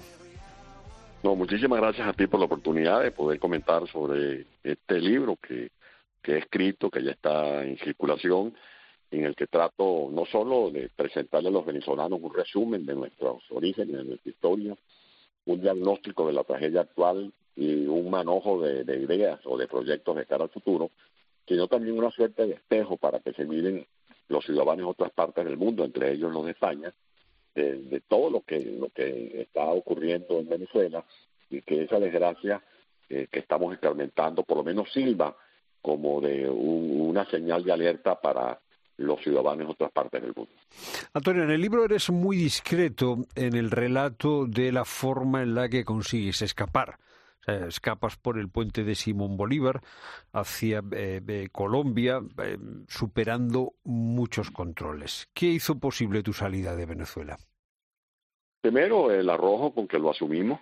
No, muchísimas gracias a ti por la oportunidad de poder comentar sobre este libro que, que he escrito, que ya está en circulación, en el que trato no solo de presentarle a los venezolanos un resumen de nuestros orígenes, de nuestra historia, un diagnóstico de la tragedia actual y un manojo de, de ideas o de proyectos de cara al futuro, sino también una suerte de espejo para que se miren los ciudadanos de otras partes del mundo, entre ellos los de España, de, de todo lo que lo que está ocurriendo en Venezuela, y que esa desgracia eh, que estamos experimentando por lo menos sirva como de un, una señal de alerta para los ciudadanos de otras partes del mundo. Antonio, en el libro eres muy discreto en el relato de la forma en la que consigues escapar. O sea, escapas por el puente de Simón Bolívar hacia eh, eh, Colombia, eh, superando muchos controles. ¿Qué hizo posible tu salida de Venezuela? Primero, el arrojo con que lo asumimos.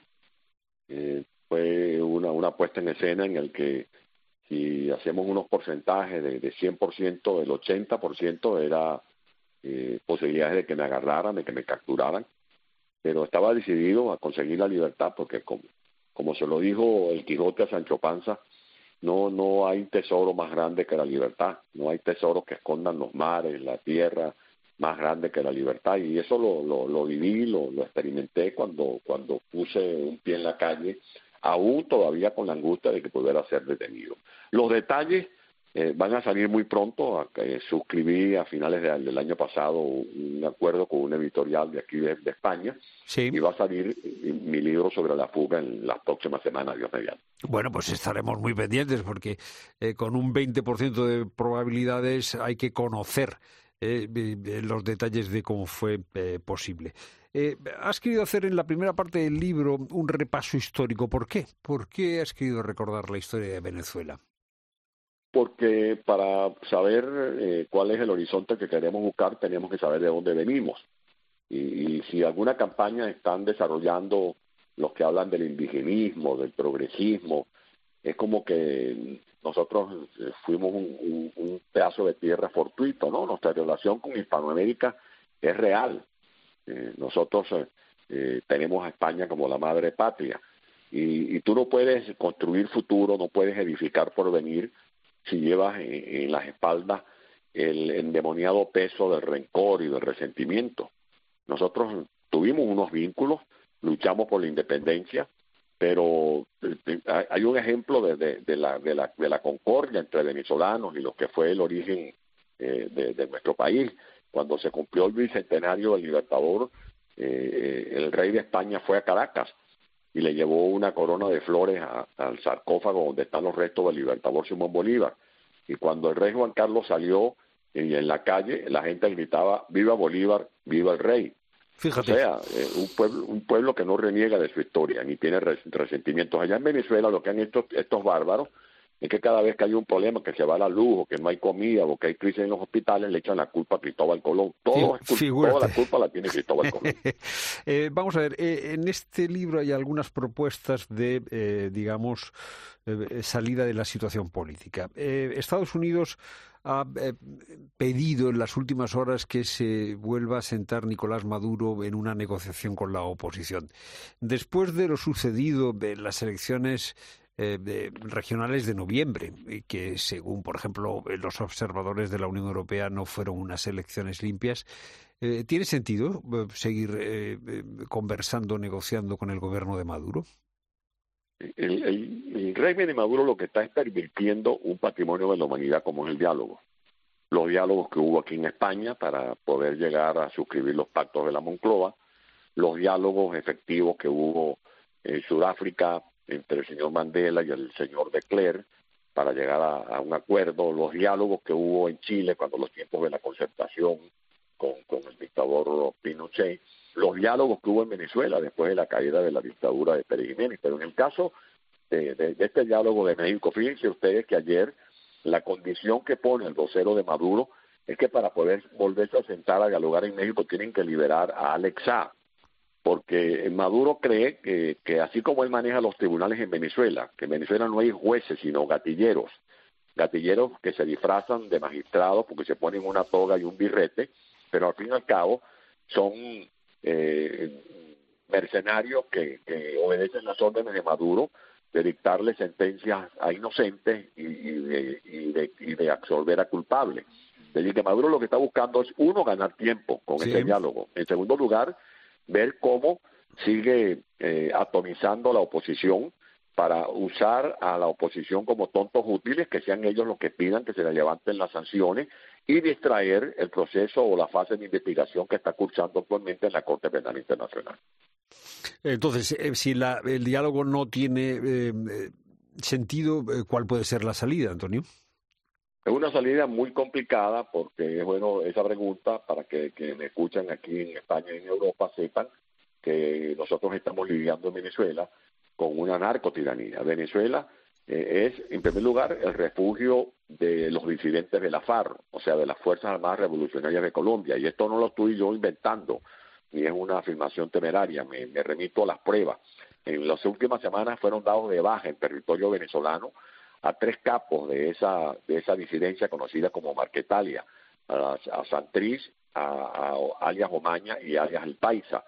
Eh, fue una, una puesta en escena en el que si hacemos unos porcentajes de, de cien por ciento, el ochenta por ciento era eh, posibilidades de que me agarraran, de que me capturaran, pero estaba decidido a conseguir la libertad porque como, como se lo dijo el Quijote a Sancho Panza, no, no hay tesoro más grande que la libertad, no hay tesoros que escondan los mares, la tierra, más grande que la libertad, y eso lo, lo, lo viví, lo, lo experimenté cuando, cuando puse un pie en la calle, aún todavía con la angustia de que pudiera ser detenido. Los detalles eh, van a salir muy pronto. Eh, suscribí a finales de, del año pasado un acuerdo con una editorial de aquí de, de España, sí. Y va a salir mi libro sobre la fuga en las próximas semanas, Dios mediante. Bueno, pues estaremos muy pendientes porque eh, con un veinte por ciento de probabilidades hay que conocer eh, los detalles de cómo fue eh, posible. Eh, has querido hacer en la primera parte del libro un repaso histórico. ¿Por qué? ¿Por qué has querido recordar la historia de Venezuela? Porque para saber eh, cuál es el horizonte que queremos buscar, tenemos que saber de dónde venimos. Y, y si alguna campaña están desarrollando los que hablan del indigenismo, del progresismo, es como que nosotros fuimos un, un, un pedazo de tierra fortuito, ¿no? Nuestra relación con Hispanoamérica es real. Eh, nosotros eh, tenemos a España como la madre patria y, y tú no puedes construir futuro, no puedes edificar porvenir si llevas en, en las espaldas el endemoniado peso del rencor y del resentimiento. Nosotros tuvimos unos vínculos, luchamos por la independencia, pero hay un ejemplo de, de, de, la, de, la, de la concordia entre venezolanos y lo que fue el origen eh, de, de nuestro país. Cuando se cumplió el bicentenario del Libertador, eh, el rey de España fue a Caracas y le llevó una corona de flores a, al sarcófago donde están los restos del Libertador Simón Bolívar. Y cuando el rey Juan Carlos salió y en la calle, la gente gritaba, ¡viva Bolívar, viva el rey! Fíjate. O sea, eh, un pueblo un pueblo que no reniega de su historia, ni tiene res, resentimientos. Allá en Venezuela lo que han hecho estos bárbaros es que cada vez que hay un problema, que se va la luz, o que no hay comida, o que hay crisis en los hospitales, le echan la culpa a Cristóbal Colón. Todo es culpa, toda la culpa la tiene Cristóbal Colón. eh, vamos a ver, eh, en este libro hay algunas propuestas de, eh, digamos, eh, salida de la situación política. Eh, Estados Unidos ha eh, pedido en las últimas horas que se vuelva a sentar Nicolás Maduro en una negociación con la oposición. Después de lo sucedido en las elecciones Eh, de, regionales de noviembre, que según, por ejemplo, los observadores de la Unión Europea no fueron unas elecciones limpias, eh, ¿tiene sentido eh, seguir eh, conversando, negociando con el gobierno de Maduro? El, el, el régimen de Maduro lo que está es pervirtiendo un patrimonio de la humanidad como es el diálogo. Los diálogos que hubo aquí en España para poder llegar a suscribir los pactos de la Moncloa, los diálogos efectivos que hubo en Sudáfrica entre el señor Mandela y el señor de Klerk para llegar a, a un acuerdo, los diálogos que hubo en Chile cuando los tiempos de la concertación con, con el dictador Pinochet, los diálogos que hubo en Venezuela después de la caída de la dictadura de Pérez Jiménez. Pero en el caso de, de, de este diálogo de México, fíjense ustedes que ayer la condición que pone el vocero de Maduro es que para poder volverse a sentar a dialogar en México tienen que liberar a Alex Saab, porque Maduro cree que, que así como él maneja los tribunales en Venezuela, que en Venezuela no hay jueces sino gatilleros, gatilleros que se disfrazan de magistrados porque se ponen una toga y un birrete, pero al fin y al cabo son eh, mercenarios que, que obedecen las órdenes de Maduro de dictarle sentencias a inocentes y, y, de, y, de, y de absolver a culpables. Es decir, que Maduro lo que está buscando es, uno, ganar tiempo con sí. este diálogo. En segundo lugar, ver cómo sigue eh, atomizando la oposición para usar a la oposición como tontos útiles, que sean ellos los que pidan que se le levanten las sanciones y distraer el proceso o la fase de investigación que está cursando actualmente en la Corte Penal Internacional. Entonces, eh, si la, el diálogo no tiene eh, sentido, ¿cuál puede ser la salida, Antonio? Es una salida muy complicada porque es bueno esa pregunta para que, que me escuchan aquí en España y en Europa sepan que nosotros estamos lidiando en Venezuela con una narcotiranía. Venezuela eh, es, en primer lugar, el refugio de los disidentes de la FARC, o sea, de las Fuerzas Armadas Revolucionarias de Colombia, y esto no lo estoy yo inventando, ni es una afirmación temeraria, me, me remito a las pruebas. En las últimas semanas fueron dados de baja en territorio venezolano a tres capos de esa de esa disidencia conocida como Marquetalia, a, a Santrich, a, a alias Omaña y alias El Paisa.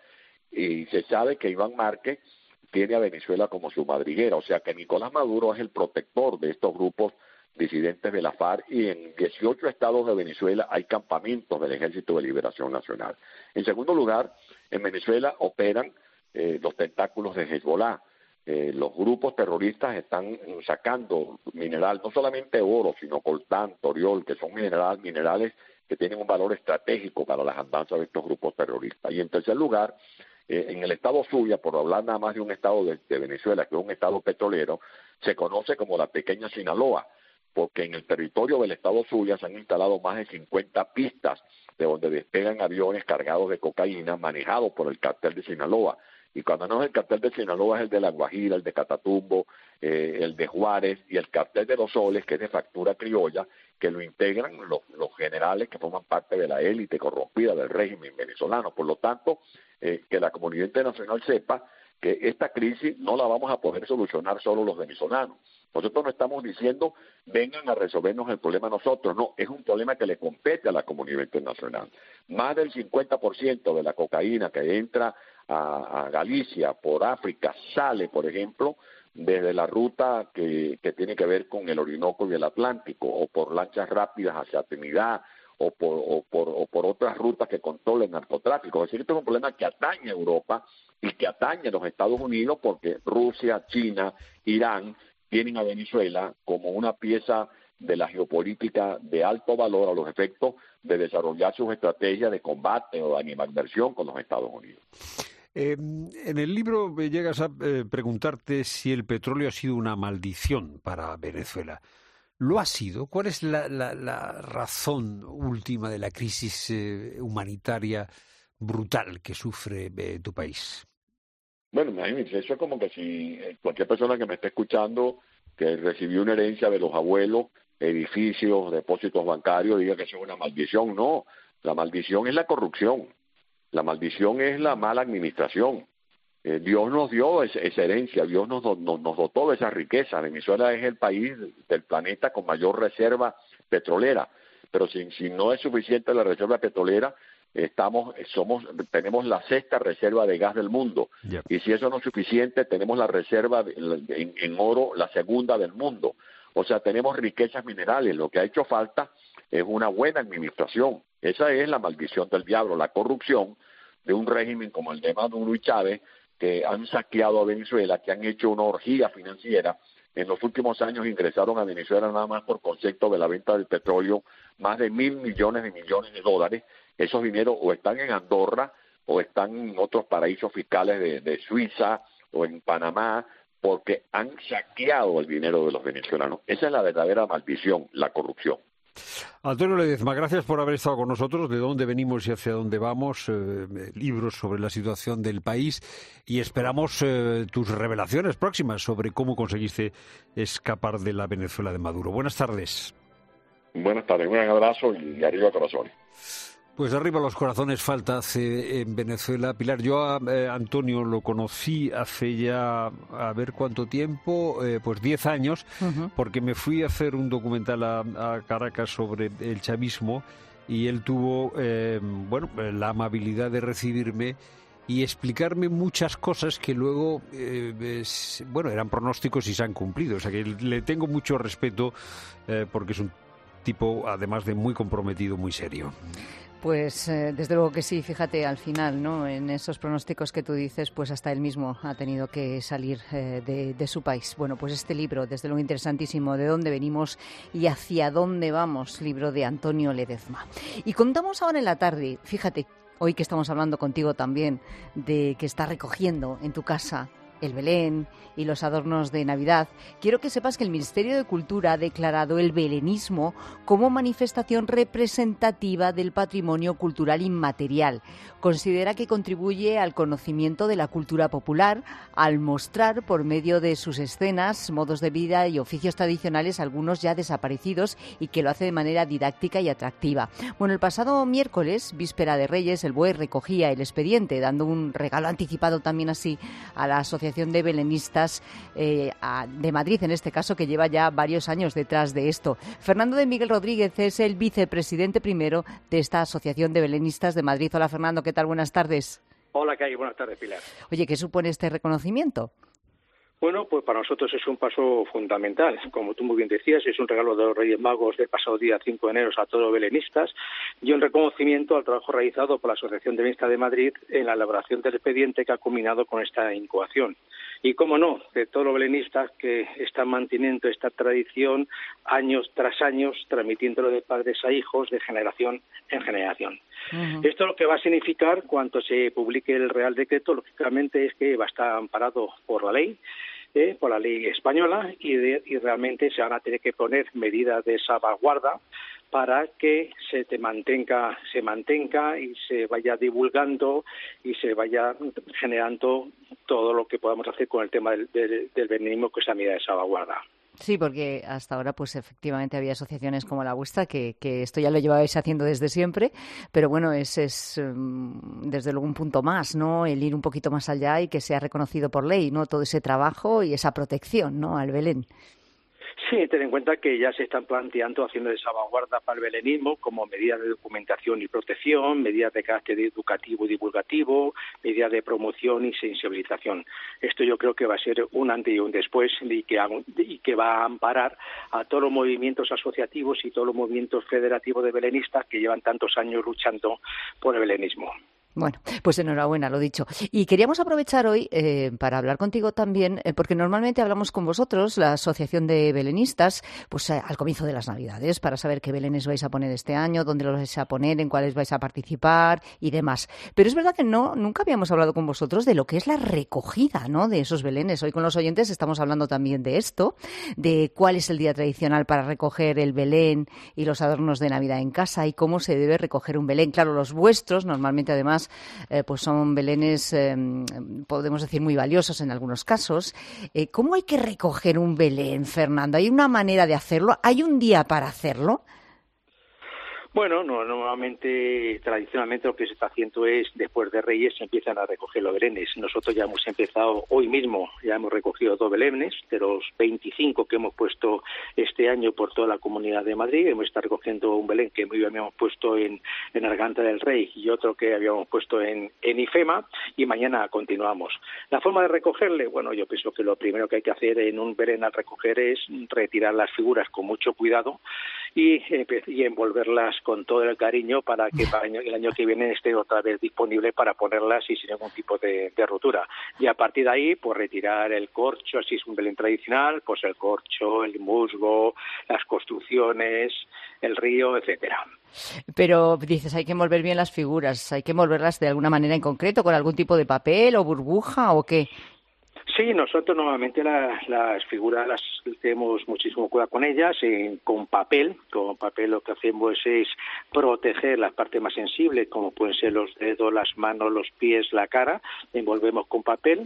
Y se sabe que Iván Márquez tiene a Venezuela como su madriguera, o sea que Nicolás Maduro es el protector de estos grupos disidentes de la FARC, y en dieciocho estados de Venezuela hay campamentos del Ejército de Liberación Nacional. En segundo lugar, en Venezuela operan eh, los tentáculos de Hezbollah. Eh, los grupos terroristas están sacando mineral, no solamente oro, sino coltán, toriol, que son mineral, minerales que tienen un valor estratégico para las andanzas de estos grupos terroristas. Y en tercer lugar, eh, en el estado Zulia, por hablar nada más de un estado de, de Venezuela, que es un estado petrolero, se conoce como la pequeña Sinaloa, porque en el territorio del estado Zulia se han instalado más de cincuenta pistas de donde despegan aviones cargados de cocaína manejados por el cartel de Sinaloa. Y cuando no es el cartel de Sinaloa, es el de La Guajira, el de Catatumbo, eh, el de Juárez y el cartel de Los Soles, que es de factura criolla, que lo integran los, los generales que forman parte de la élite corrompida del régimen venezolano. Por lo tanto, eh, que la comunidad internacional sepa que esta crisis no la vamos a poder solucionar solo los venezolanos. Nosotros no estamos diciendo vengan a resolvernos el problema nosotros, no, es un problema que le compete a la comunidad internacional. Más del cincuenta por ciento de la cocaína que entra a, a Galicia por África sale, por ejemplo, desde la ruta que, que tiene que ver con el Orinoco y el Atlántico, o por lanchas rápidas hacia Trinidad, o por, o por, o por otras rutas que controla el narcotráfico. Es decir, esto es un problema que atañe a Europa y que atañe a los Estados Unidos, porque Rusia, China, Irán tienen a Venezuela como una pieza de la geopolítica de alto valor a los efectos de desarrollar sus estrategias de combate o de animadversión con los Estados Unidos. Eh, en el libro llegas a eh, preguntarte si el petróleo ha sido una maldición para Venezuela. ¿Lo ha sido? ¿Cuál es la, la, la razón última de la crisis eh, humanitaria brutal que sufre eh, tu país? Bueno, imagínense, eso es como que si cualquier persona que me esté escuchando que recibió una herencia de los abuelos, edificios, depósitos bancarios, diga que eso es una maldición. No, la maldición es la corrupción, la maldición es la mala administración. Eh, Dios nos dio esa, esa herencia, Dios nos, nos, nos dotó de esa riqueza. Venezuela es el país del planeta con mayor reserva petrolera, pero si, si no es suficiente la reserva petrolera, estamos somos tenemos la sexta reserva de gas del mundo, yep. Y si eso no es suficiente, tenemos la reserva de, en, en oro, la segunda del mundo. O sea, tenemos riquezas minerales. Lo que ha hecho falta es una buena administración. Esa es la maldición del diablo, la corrupción de un régimen como el de Maduro y Chávez, que han saqueado a Venezuela, que han hecho una orgía financiera. En los últimos años ingresaron a Venezuela nada más por concepto de la venta del petróleo más de mil millones de millones de dólares. Esos dineros o están en Andorra o están en otros paraísos fiscales de, de Suiza o en Panamá, porque han saqueado el dinero de los venezolanos. Esa es la verdadera maldición, la corrupción. Antonio Ledezma, gracias por haber estado con nosotros. De dónde venimos y hacia dónde vamos, eh, libros sobre la situación del país, y esperamos eh, tus revelaciones próximas sobre cómo conseguiste escapar de la Venezuela de Maduro. Buenas tardes. Buenas tardes, un abrazo y arriba corazones. Pues arriba los corazones falta hace en Venezuela. Pilar, yo a eh, Antonio lo conocí hace ya, a ver cuánto tiempo, eh, pues diez años, uh-huh. porque me fui a hacer un documental a, a Caracas sobre el chavismo y él tuvo, eh, bueno, la amabilidad de recibirme y explicarme muchas cosas que luego, eh, es, bueno, eran pronósticos y se han cumplido. O sea que le tengo mucho respeto eh, porque es un tipo, además de muy comprometido, muy serio. Pues eh, desde luego que sí, fíjate, al final, ¿no? En esos pronósticos que tú dices, pues hasta él mismo ha tenido que salir eh, de, de su país. Bueno, pues este libro, desde luego interesantísimo, ¿De dónde venimos y hacia dónde vamos?, libro de Antonio Ledezma. Y contamos ahora en la tarde, fíjate, hoy que estamos hablando contigo también de que está recogiendo en tu casa el Belén y los adornos de Navidad, quiero que sepas que el Ministerio de Cultura ha declarado el belenismo como manifestación representativa del patrimonio cultural inmaterial. Considera que contribuye al conocimiento de la cultura popular al mostrar por medio de sus escenas, modos de vida y oficios tradicionales, algunos ya desaparecidos, y que lo hace de manera didáctica y atractiva. Bueno, el pasado miércoles, víspera de Reyes, el B O E recogía el expediente, dando un regalo anticipado también así a la Asociación de Belenistas eh, a, de Madrid, en este caso, que lleva ya varios años detrás de esto. Fernando de Miguel Rodríguez es el vicepresidente primero de esta Asociación de Belenistas de Madrid. Hola, Fernando, ¿qué tal? Buenas tardes. Hola, ¿qué hay? Buenas tardes, Pilar. Oye, ¿qué supone este reconocimiento? Bueno, pues para nosotros es un paso fundamental. Como tú muy bien decías, es un regalo de los Reyes Magos del pasado día cinco de enero a todos los belenistas y un reconocimiento al trabajo realizado por la Asociación de Belenistas de Madrid en la elaboración del expediente que ha culminado con esta incoación. Y, cómo no, de todos los belenistas que están manteniendo esta tradición años tras años, transmitiéndolo de padres a hijos, de generación en generación. Uh-huh. Esto lo que va a significar, cuando se publique el Real Decreto, lógicamente, es que va a estar amparado por la ley, Eh, por la ley española, y, de, y realmente se van a tener que poner medidas de salvaguarda para que se te mantenga, se mantenga y se vaya divulgando y se vaya generando todo lo que podamos hacer con el tema del, del, del belenismo, que es la medida de salvaguarda. Sí, porque hasta ahora, pues efectivamente había asociaciones como la vuestra que, que esto ya lo llevabais haciendo desde siempre, pero bueno, es, es um, desde luego un punto más, ¿no? El ir un poquito más allá y que sea reconocido por ley, ¿no? Todo ese trabajo y esa protección, ¿no? Al Belén. Sí, ten en cuenta que ya se están planteando acciones de salvaguarda para el belenismo como medidas de documentación y protección, medidas de carácter educativo y divulgativo, medidas de promoción y sensibilización. Esto yo creo que va a ser un antes y un después y que, y que va a amparar a todos los movimientos asociativos y todos los movimientos federativos de belenistas que llevan tantos años luchando por el belenismo. Bueno, pues enhorabuena, lo dicho. Y queríamos aprovechar hoy eh, para hablar contigo también, eh, porque normalmente hablamos con vosotros, la Asociación de Belenistas, pues eh, al comienzo de las Navidades, para saber qué belenes vais a poner este año, dónde los vais a poner, en cuáles vais a participar y demás. Pero es verdad que no, nunca habíamos hablado con vosotros de lo que es la recogida, ¿no?, de esos belenes. Hoy con los oyentes estamos hablando también de esto, de cuál es el día tradicional para recoger el Belén y los adornos de Navidad en casa y cómo se debe recoger un Belén. Claro, los vuestros, normalmente además, Eh, pues son belenes, eh, podemos decir, muy valiosos en algunos casos. Eh, ¿Cómo hay que recoger un Belén, Fernando? ¿Hay una manera de hacerlo? ¿Hay un día para hacerlo? Bueno, no, normalmente, tradicionalmente lo que se está haciendo es, después de Reyes, se empiezan a recoger los belenes. Nosotros ya hemos empezado hoy mismo, ya hemos recogido dos belenes, de los veinticinco que hemos puesto este año por toda la Comunidad de Madrid. Hemos estado recogiendo un belén que muy habíamos puesto en, en Arganta del Rey y otro que habíamos puesto en, en IFEMA, y mañana continuamos. La forma de recogerle, bueno, yo pienso que lo primero que hay que hacer en un belén al recoger es retirar las figuras con mucho cuidado y, y envolverlas con todo el cariño para que para el año que viene esté otra vez disponible para ponerlas y sin ningún tipo de, de rotura. Y a partir de ahí, pues retirar el corcho, así es un Belén tradicional, pues el corcho, el musgo, las construcciones, el río, etcétera. Pero dices, hay que envolver bien las figuras, hay que envolverlas de alguna manera en concreto, con algún tipo de papel o burbuja o qué. Sí, nosotros normalmente las, las figuras las tenemos muchísimo cuidado con ellas, eh, con papel. Con papel lo que hacemos es proteger las partes más sensibles, como pueden ser los dedos, las manos, los pies, la cara. Envolvemos con papel.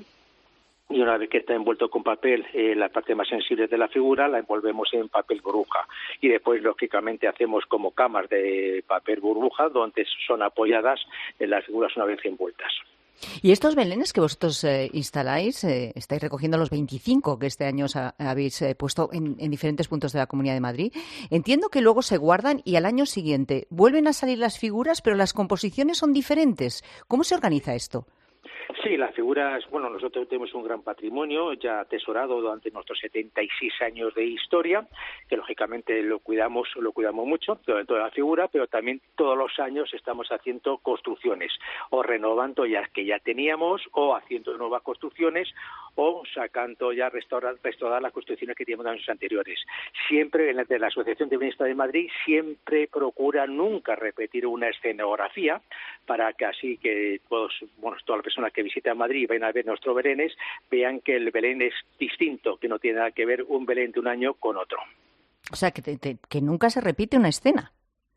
Y una vez que está envuelto con papel, eh, la parte más sensible de la figura la envolvemos en papel burbuja. Y después, lógicamente, hacemos como camas de papel burbuja donde son apoyadas en las figuras una vez envueltas. Y estos belenes que vosotros eh, instaláis, eh, estáis recogiendo los veinticinco que este año os ha, habéis eh, puesto en, en diferentes puntos de la Comunidad de Madrid. Entiendo que luego se guardan y al año siguiente vuelven a salir las figuras, pero las composiciones son diferentes. ¿Cómo se organiza esto? Sí, las figuras, bueno, nosotros tenemos un gran patrimonio ya atesorado durante nuestros setenta y seis años de historia, que lógicamente lo cuidamos, lo cuidamos mucho, toda la figura, pero también todos los años estamos haciendo construcciones, o renovando ya que ya teníamos, o haciendo nuevas construcciones, o sacando ya restaurar, restaurar las construcciones que teníamos en años anteriores. Siempre, en la, de la Asociación de Belenistas de Madrid, siempre procura nunca repetir una escenografía, para que así que todos, bueno, todas las personas que visitan Madrid y vayan a ver nuestros belenes, vean que el Belén es distinto, que no tiene nada que ver un Belén de un año con otro. O sea, que, te, te, que nunca se repite una escena.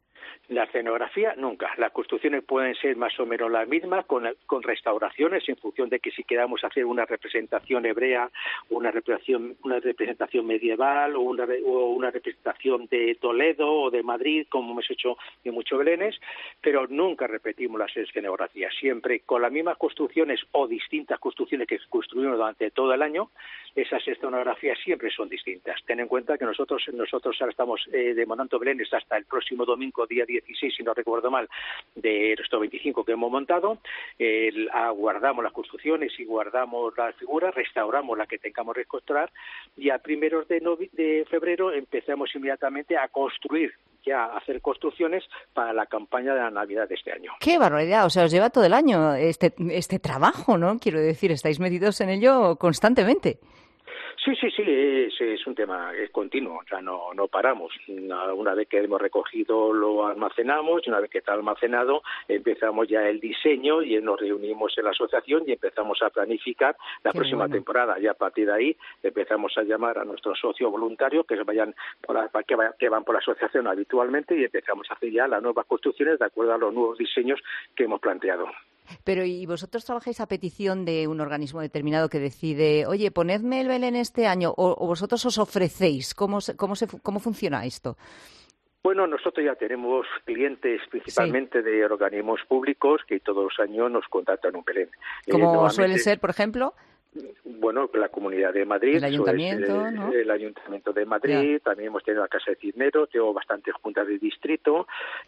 La escenografía nunca. Las construcciones pueden ser más o menos las mismas, con, con restauraciones en función de que si queramos hacer una representación hebrea, una representación, una representación medieval o una, o una representación de Toledo o de Madrid, como hemos hecho en muchos belenes, pero nunca repetimos las escenografías. Siempre con las mismas construcciones o distintas construcciones que construimos durante todo el año, esas escenografías siempre son distintas. Ten en cuenta que nosotros nosotros ahora estamos eh, demandando belenes hasta el próximo domingo, día dieciséis, si no recuerdo mal, de estos veinticinco que hemos montado. Eh, guardamos las construcciones y guardamos las figuras, restauramos las que tengamos que restaurar y a primeros de, novi- de febrero empezamos inmediatamente a construir, ya a hacer construcciones para la campaña de la Navidad de este año. ¡Qué barbaridad! O sea, os lleva todo el año este, este trabajo, ¿no? Quiero decir, estáis metidos en ello constantemente. Sí, sí, sí, es, es un tema es continuo, o sea, no, no paramos. Una, una vez que hemos recogido lo almacenamos y una vez que está almacenado empezamos ya el diseño y nos reunimos en la asociación y empezamos a planificar la Qué próxima bueno. temporada y a partir de ahí empezamos a llamar a nuestros socios voluntarios que vayan por la, que, vayan, que van por la asociación habitualmente y empezamos a hacer ya las nuevas construcciones de acuerdo a los nuevos diseños que hemos planteado. Pero ¿y vosotros trabajáis a petición de un organismo determinado que decide, oye, ponedme el Belén este año, o, o vosotros os ofrecéis? ¿Cómo, se, cómo, se, cómo funciona esto? Bueno, nosotros ya tenemos clientes principalmente sí. de organismos públicos que todos los años nos contactan un Belén. Como eh, suele ser, por ejemplo... Bueno, la Comunidad de Madrid, el Ayuntamiento, es, ¿no? el Ayuntamiento de Madrid, ya. También hemos tenido la Casa de Cisneros, tengo bastantes juntas de distrito,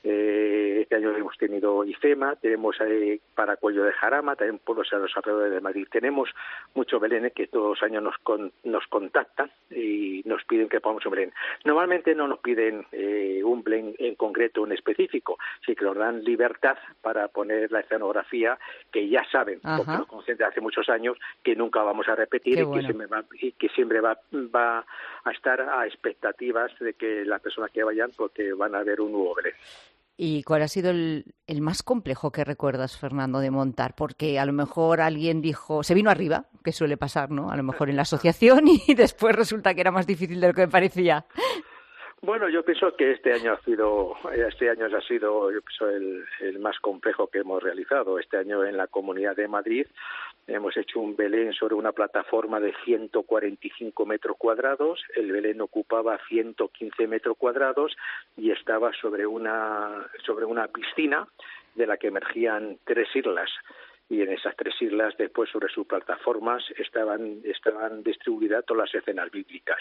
eh, este año hemos tenido IFEMA, tenemos eh, para Cuello de Jarama, también pueblos a los alrededores de Madrid. Tenemos muchos belenes que todos los años nos con, nos contactan y nos piden que pongamos un belén. Normalmente no nos piden eh, un belén en concreto, un específico, sí que nos dan libertad para poner la escenografía que ya saben, Ajá. porque nos conocen de hace muchos años, que nunca vamos a repetir y, bueno. que siempre va, y que siempre va, va a estar a expectativas de que las personas que vayan porque van a ver un nuevo Belén. ¿Y cuál ha sido el, el más complejo que recuerdas, Fernando, de montar? Porque a lo mejor alguien dijo, se vino arriba, que suele pasar, ¿no? A lo mejor en la asociación y después resulta que era más difícil de lo que me parecía. Bueno, yo pienso que este año ha sido, este año ha sido, yo pienso, el, el más complejo que hemos realizado. Este año en la Comunidad de Madrid hemos hecho un Belén sobre una plataforma de ciento cuarenta y cinco metros cuadrados. El Belén ocupaba ciento quince metros cuadrados y estaba sobre una sobre una piscina de la que emergían tres islas. Y en esas tres islas, después sobre sus plataformas, estaban estaban distribuidas todas las escenas bíblicas.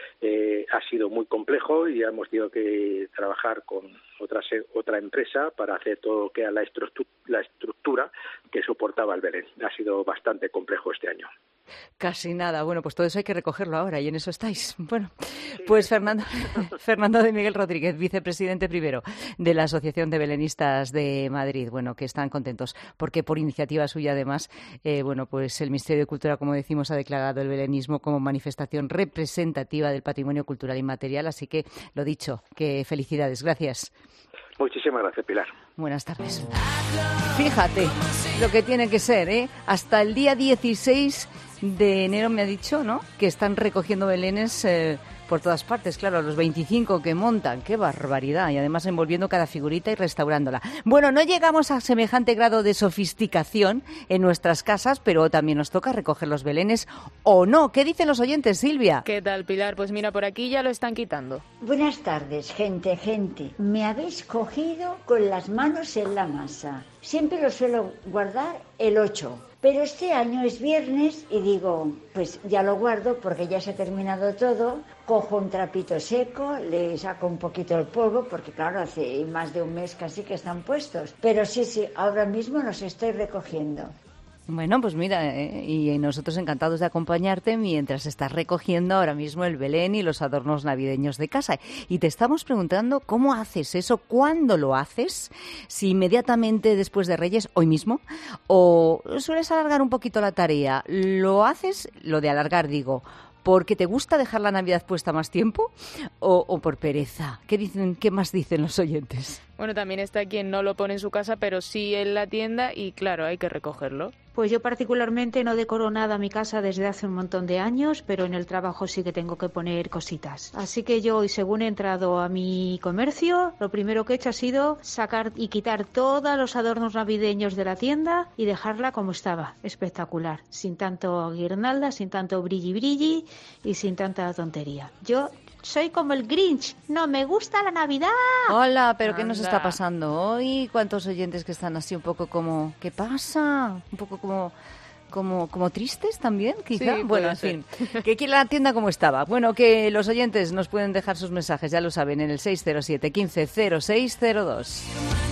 Eh, ha sido muy complejo y hemos tenido que trabajar con otra, otra empresa para hacer todo lo que era la estructura, la estructura que soportaba el Belén. Ha sido bastante complejo este año. Casi nada. Bueno, pues todo eso hay que recogerlo ahora y en eso estáis. Bueno, pues Fernando, Fernando de Miguel Rodríguez, vicepresidente primero de la Asociación de Belenistas de Madrid. Bueno, que están contentos porque por iniciativa suya además, eh, bueno, pues el Ministerio de Cultura, como decimos, ha declarado el belenismo como manifestación representativa del patrimonio cultural inmaterial. Así que, lo dicho, que felicidades. Gracias. Muchísimas gracias, Pilar. Buenas tardes. Fíjate lo que tiene que ser, ¿eh? Hasta el día dieciséis de enero me ha dicho, ¿no?, que están recogiendo belenes eh, por todas partes. Claro, los veinticinco que montan, qué barbaridad. Y además envolviendo cada figurita y restaurándola. Bueno, no llegamos a semejante grado de sofisticación en nuestras casas, pero también nos toca recoger los belenes, ¿o no? ¿Qué dicen los oyentes, Silvia? ¿Qué tal, Pilar? Pues mira, por aquí ya lo están quitando. Buenas tardes, gente, gente. Me habéis cogido con las manos en la masa. Siempre lo suelo guardar el ocho. Pero este año es viernes y digo, pues ya lo guardo porque ya se ha terminado todo. Cojo un trapito seco, le saco un poquito el polvo, porque claro, hace más de un mes casi que están puestos. Pero sí, sí, ahora mismo los estoy recogiendo. Bueno, pues mira, eh, y nosotros encantados de acompañarte mientras estás recogiendo ahora mismo el Belén y los adornos navideños de casa. Y te estamos preguntando cómo haces eso, cuándo lo haces, si inmediatamente después de Reyes, hoy mismo, o sueles alargar un poquito la tarea. ¿Lo haces, lo de alargar digo, porque te gusta dejar la Navidad puesta más tiempo o, o por pereza? ¿Qué dicen, qué más dicen los oyentes? Bueno, también está quien no lo pone en su casa, pero sí en la tienda y claro, hay que recogerlo. Pues yo particularmente no decoro nada mi casa desde hace un montón de años, pero en el trabajo sí que tengo que poner cositas. Así que yo hoy, según he entrado a mi comercio, lo primero que he hecho ha sido sacar y quitar todos los adornos navideños de la tienda y dejarla como estaba, espectacular, sin tanto guirnalda, sin tanto brilli brilli y sin tanta tontería. Yo soy como el Grinch, no me gusta la Navidad. Hola, pero ¿qué nos está pasando hoy? ¿Cuántos oyentes que están así un poco como, ¿qué pasa? Un poco como... Como, como tristes también, quizá. Sí, bueno, en ser. fin, que quiera la tienda como estaba. Bueno, que los oyentes nos pueden dejar sus mensajes, ya lo saben, en el seis cero siete, quince, cero seis cero dos.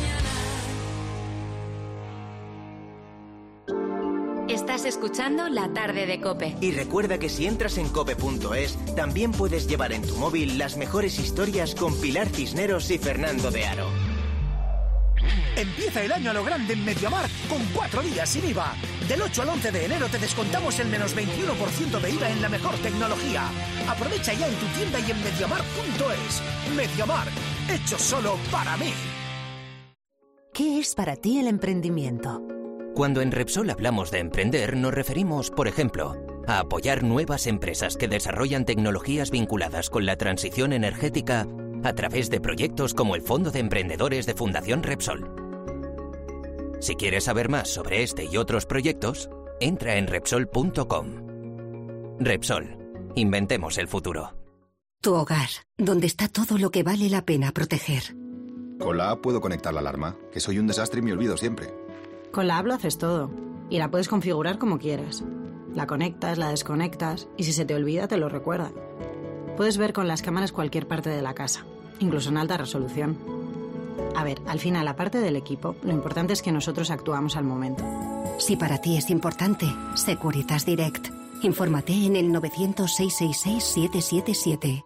Estás escuchando La Tarde de COPE. Y recuerda que si entras en cope punto es, también puedes llevar en tu móvil las mejores historias con Pilar Cisneros y Fernando de Aro. Empieza el año a lo grande en MediaMar con cuatro días sin I V A. Del ocho al once de enero te descontamos el menos veintiuno por ciento de I V A en la mejor tecnología. Aprovecha ya en tu tienda y en mediamar punto es. MediaMar, hecho solo para mí. ¿Qué es para ti el emprendimiento? Cuando en Repsol hablamos de emprender, nos referimos, por ejemplo, a apoyar nuevas empresas que desarrollan tecnologías vinculadas con la transición energética a través de proyectos como el Fondo de Emprendedores de Fundación Repsol. Si quieres saber más sobre este y otros proyectos, entra en Repsol punto com. Repsol, inventemos el futuro. Tu hogar, donde está todo lo que vale la pena proteger. Con la app puedo conectar la alarma, que soy un desastre y me olvido siempre. Con la app lo haces todo, y la puedes configurar como quieras. La conectas, la desconectas, y si se te olvida te lo recuerda. Puedes ver con las cámaras cualquier parte de la casa, incluso en alta resolución. A ver, al final, aparte del equipo, lo importante es que nosotros actuamos al momento. Si para ti es importante, Securitas Direct. Infórmate en el novecientos, seiscientos sesenta y seis, siete siete siete.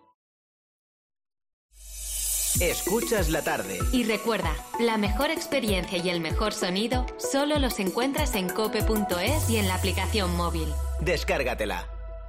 Escuchas la tarde. Y recuerda, la mejor experiencia y el mejor sonido solo los encuentras en cope punto es y en la aplicación móvil. Descárgatela.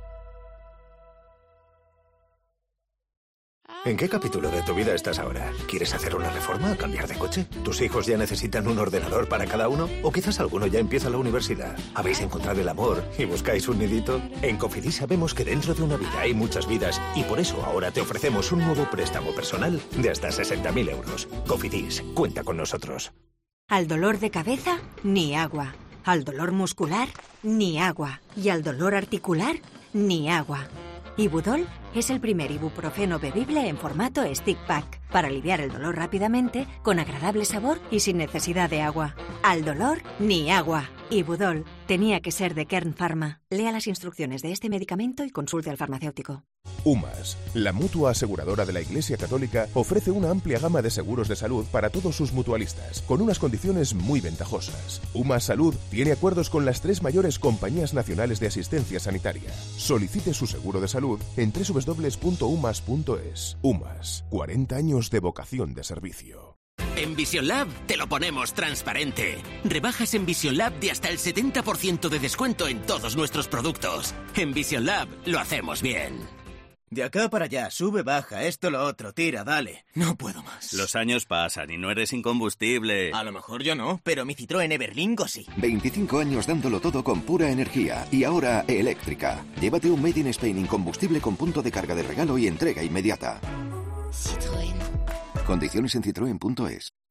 ¿En qué capítulo de tu vida estás ahora? ¿Quieres hacer una reforma? ¿Cambiar de coche? ¿Tus hijos ya necesitan un ordenador para cada uno? ¿O quizás alguno ya empieza la universidad? ¿Habéis encontrado el amor y buscáis un nidito? En Cofidis sabemos que dentro de una vida hay muchas vidas y por eso ahora te ofrecemos un nuevo préstamo personal de hasta sesenta mil euros. Cofidis, cuenta con nosotros. Al dolor de cabeza, ni agua. Al dolor muscular, ni agua. Y al dolor articular, ni agua. Ibudol es el primer ibuprofeno bebible en formato stick pack para aliviar el dolor rápidamente, con agradable sabor y sin necesidad de agua. Al dolor, ni agua. Ibudol tenía que ser de Kern Pharma. Lea las instrucciones de este medicamento y consulte al farmacéutico. UMAS, la mutua aseguradora de la Iglesia Católica, ofrece una amplia gama de seguros de salud para todos sus mutualistas, con unas condiciones muy ventajosas. UMAS Salud tiene acuerdos con las tres mayores compañías nacionales de asistencia sanitaria. Solicite su seguro de salud en doble u doble u doble u punto umas punto es. UMAS, cuarenta años de vocación de servicio. En Vision Lab te lo ponemos transparente. Rebajas en Vision Lab de hasta el setenta por ciento de descuento en todos nuestros productos. En Vision Lab lo hacemos bien. De acá para allá, sube, baja, esto, lo otro, tira, dale. No puedo más. Los años pasan y no eres incombustible. A lo mejor yo no, pero mi Citroën Everlingo sí. veinticinco años dándolo todo con pura energía y ahora eléctrica. Llévate un Made in Spain incombustible con punto de carga de regalo y entrega inmediata. Citroën. Condiciones en citroen punto es.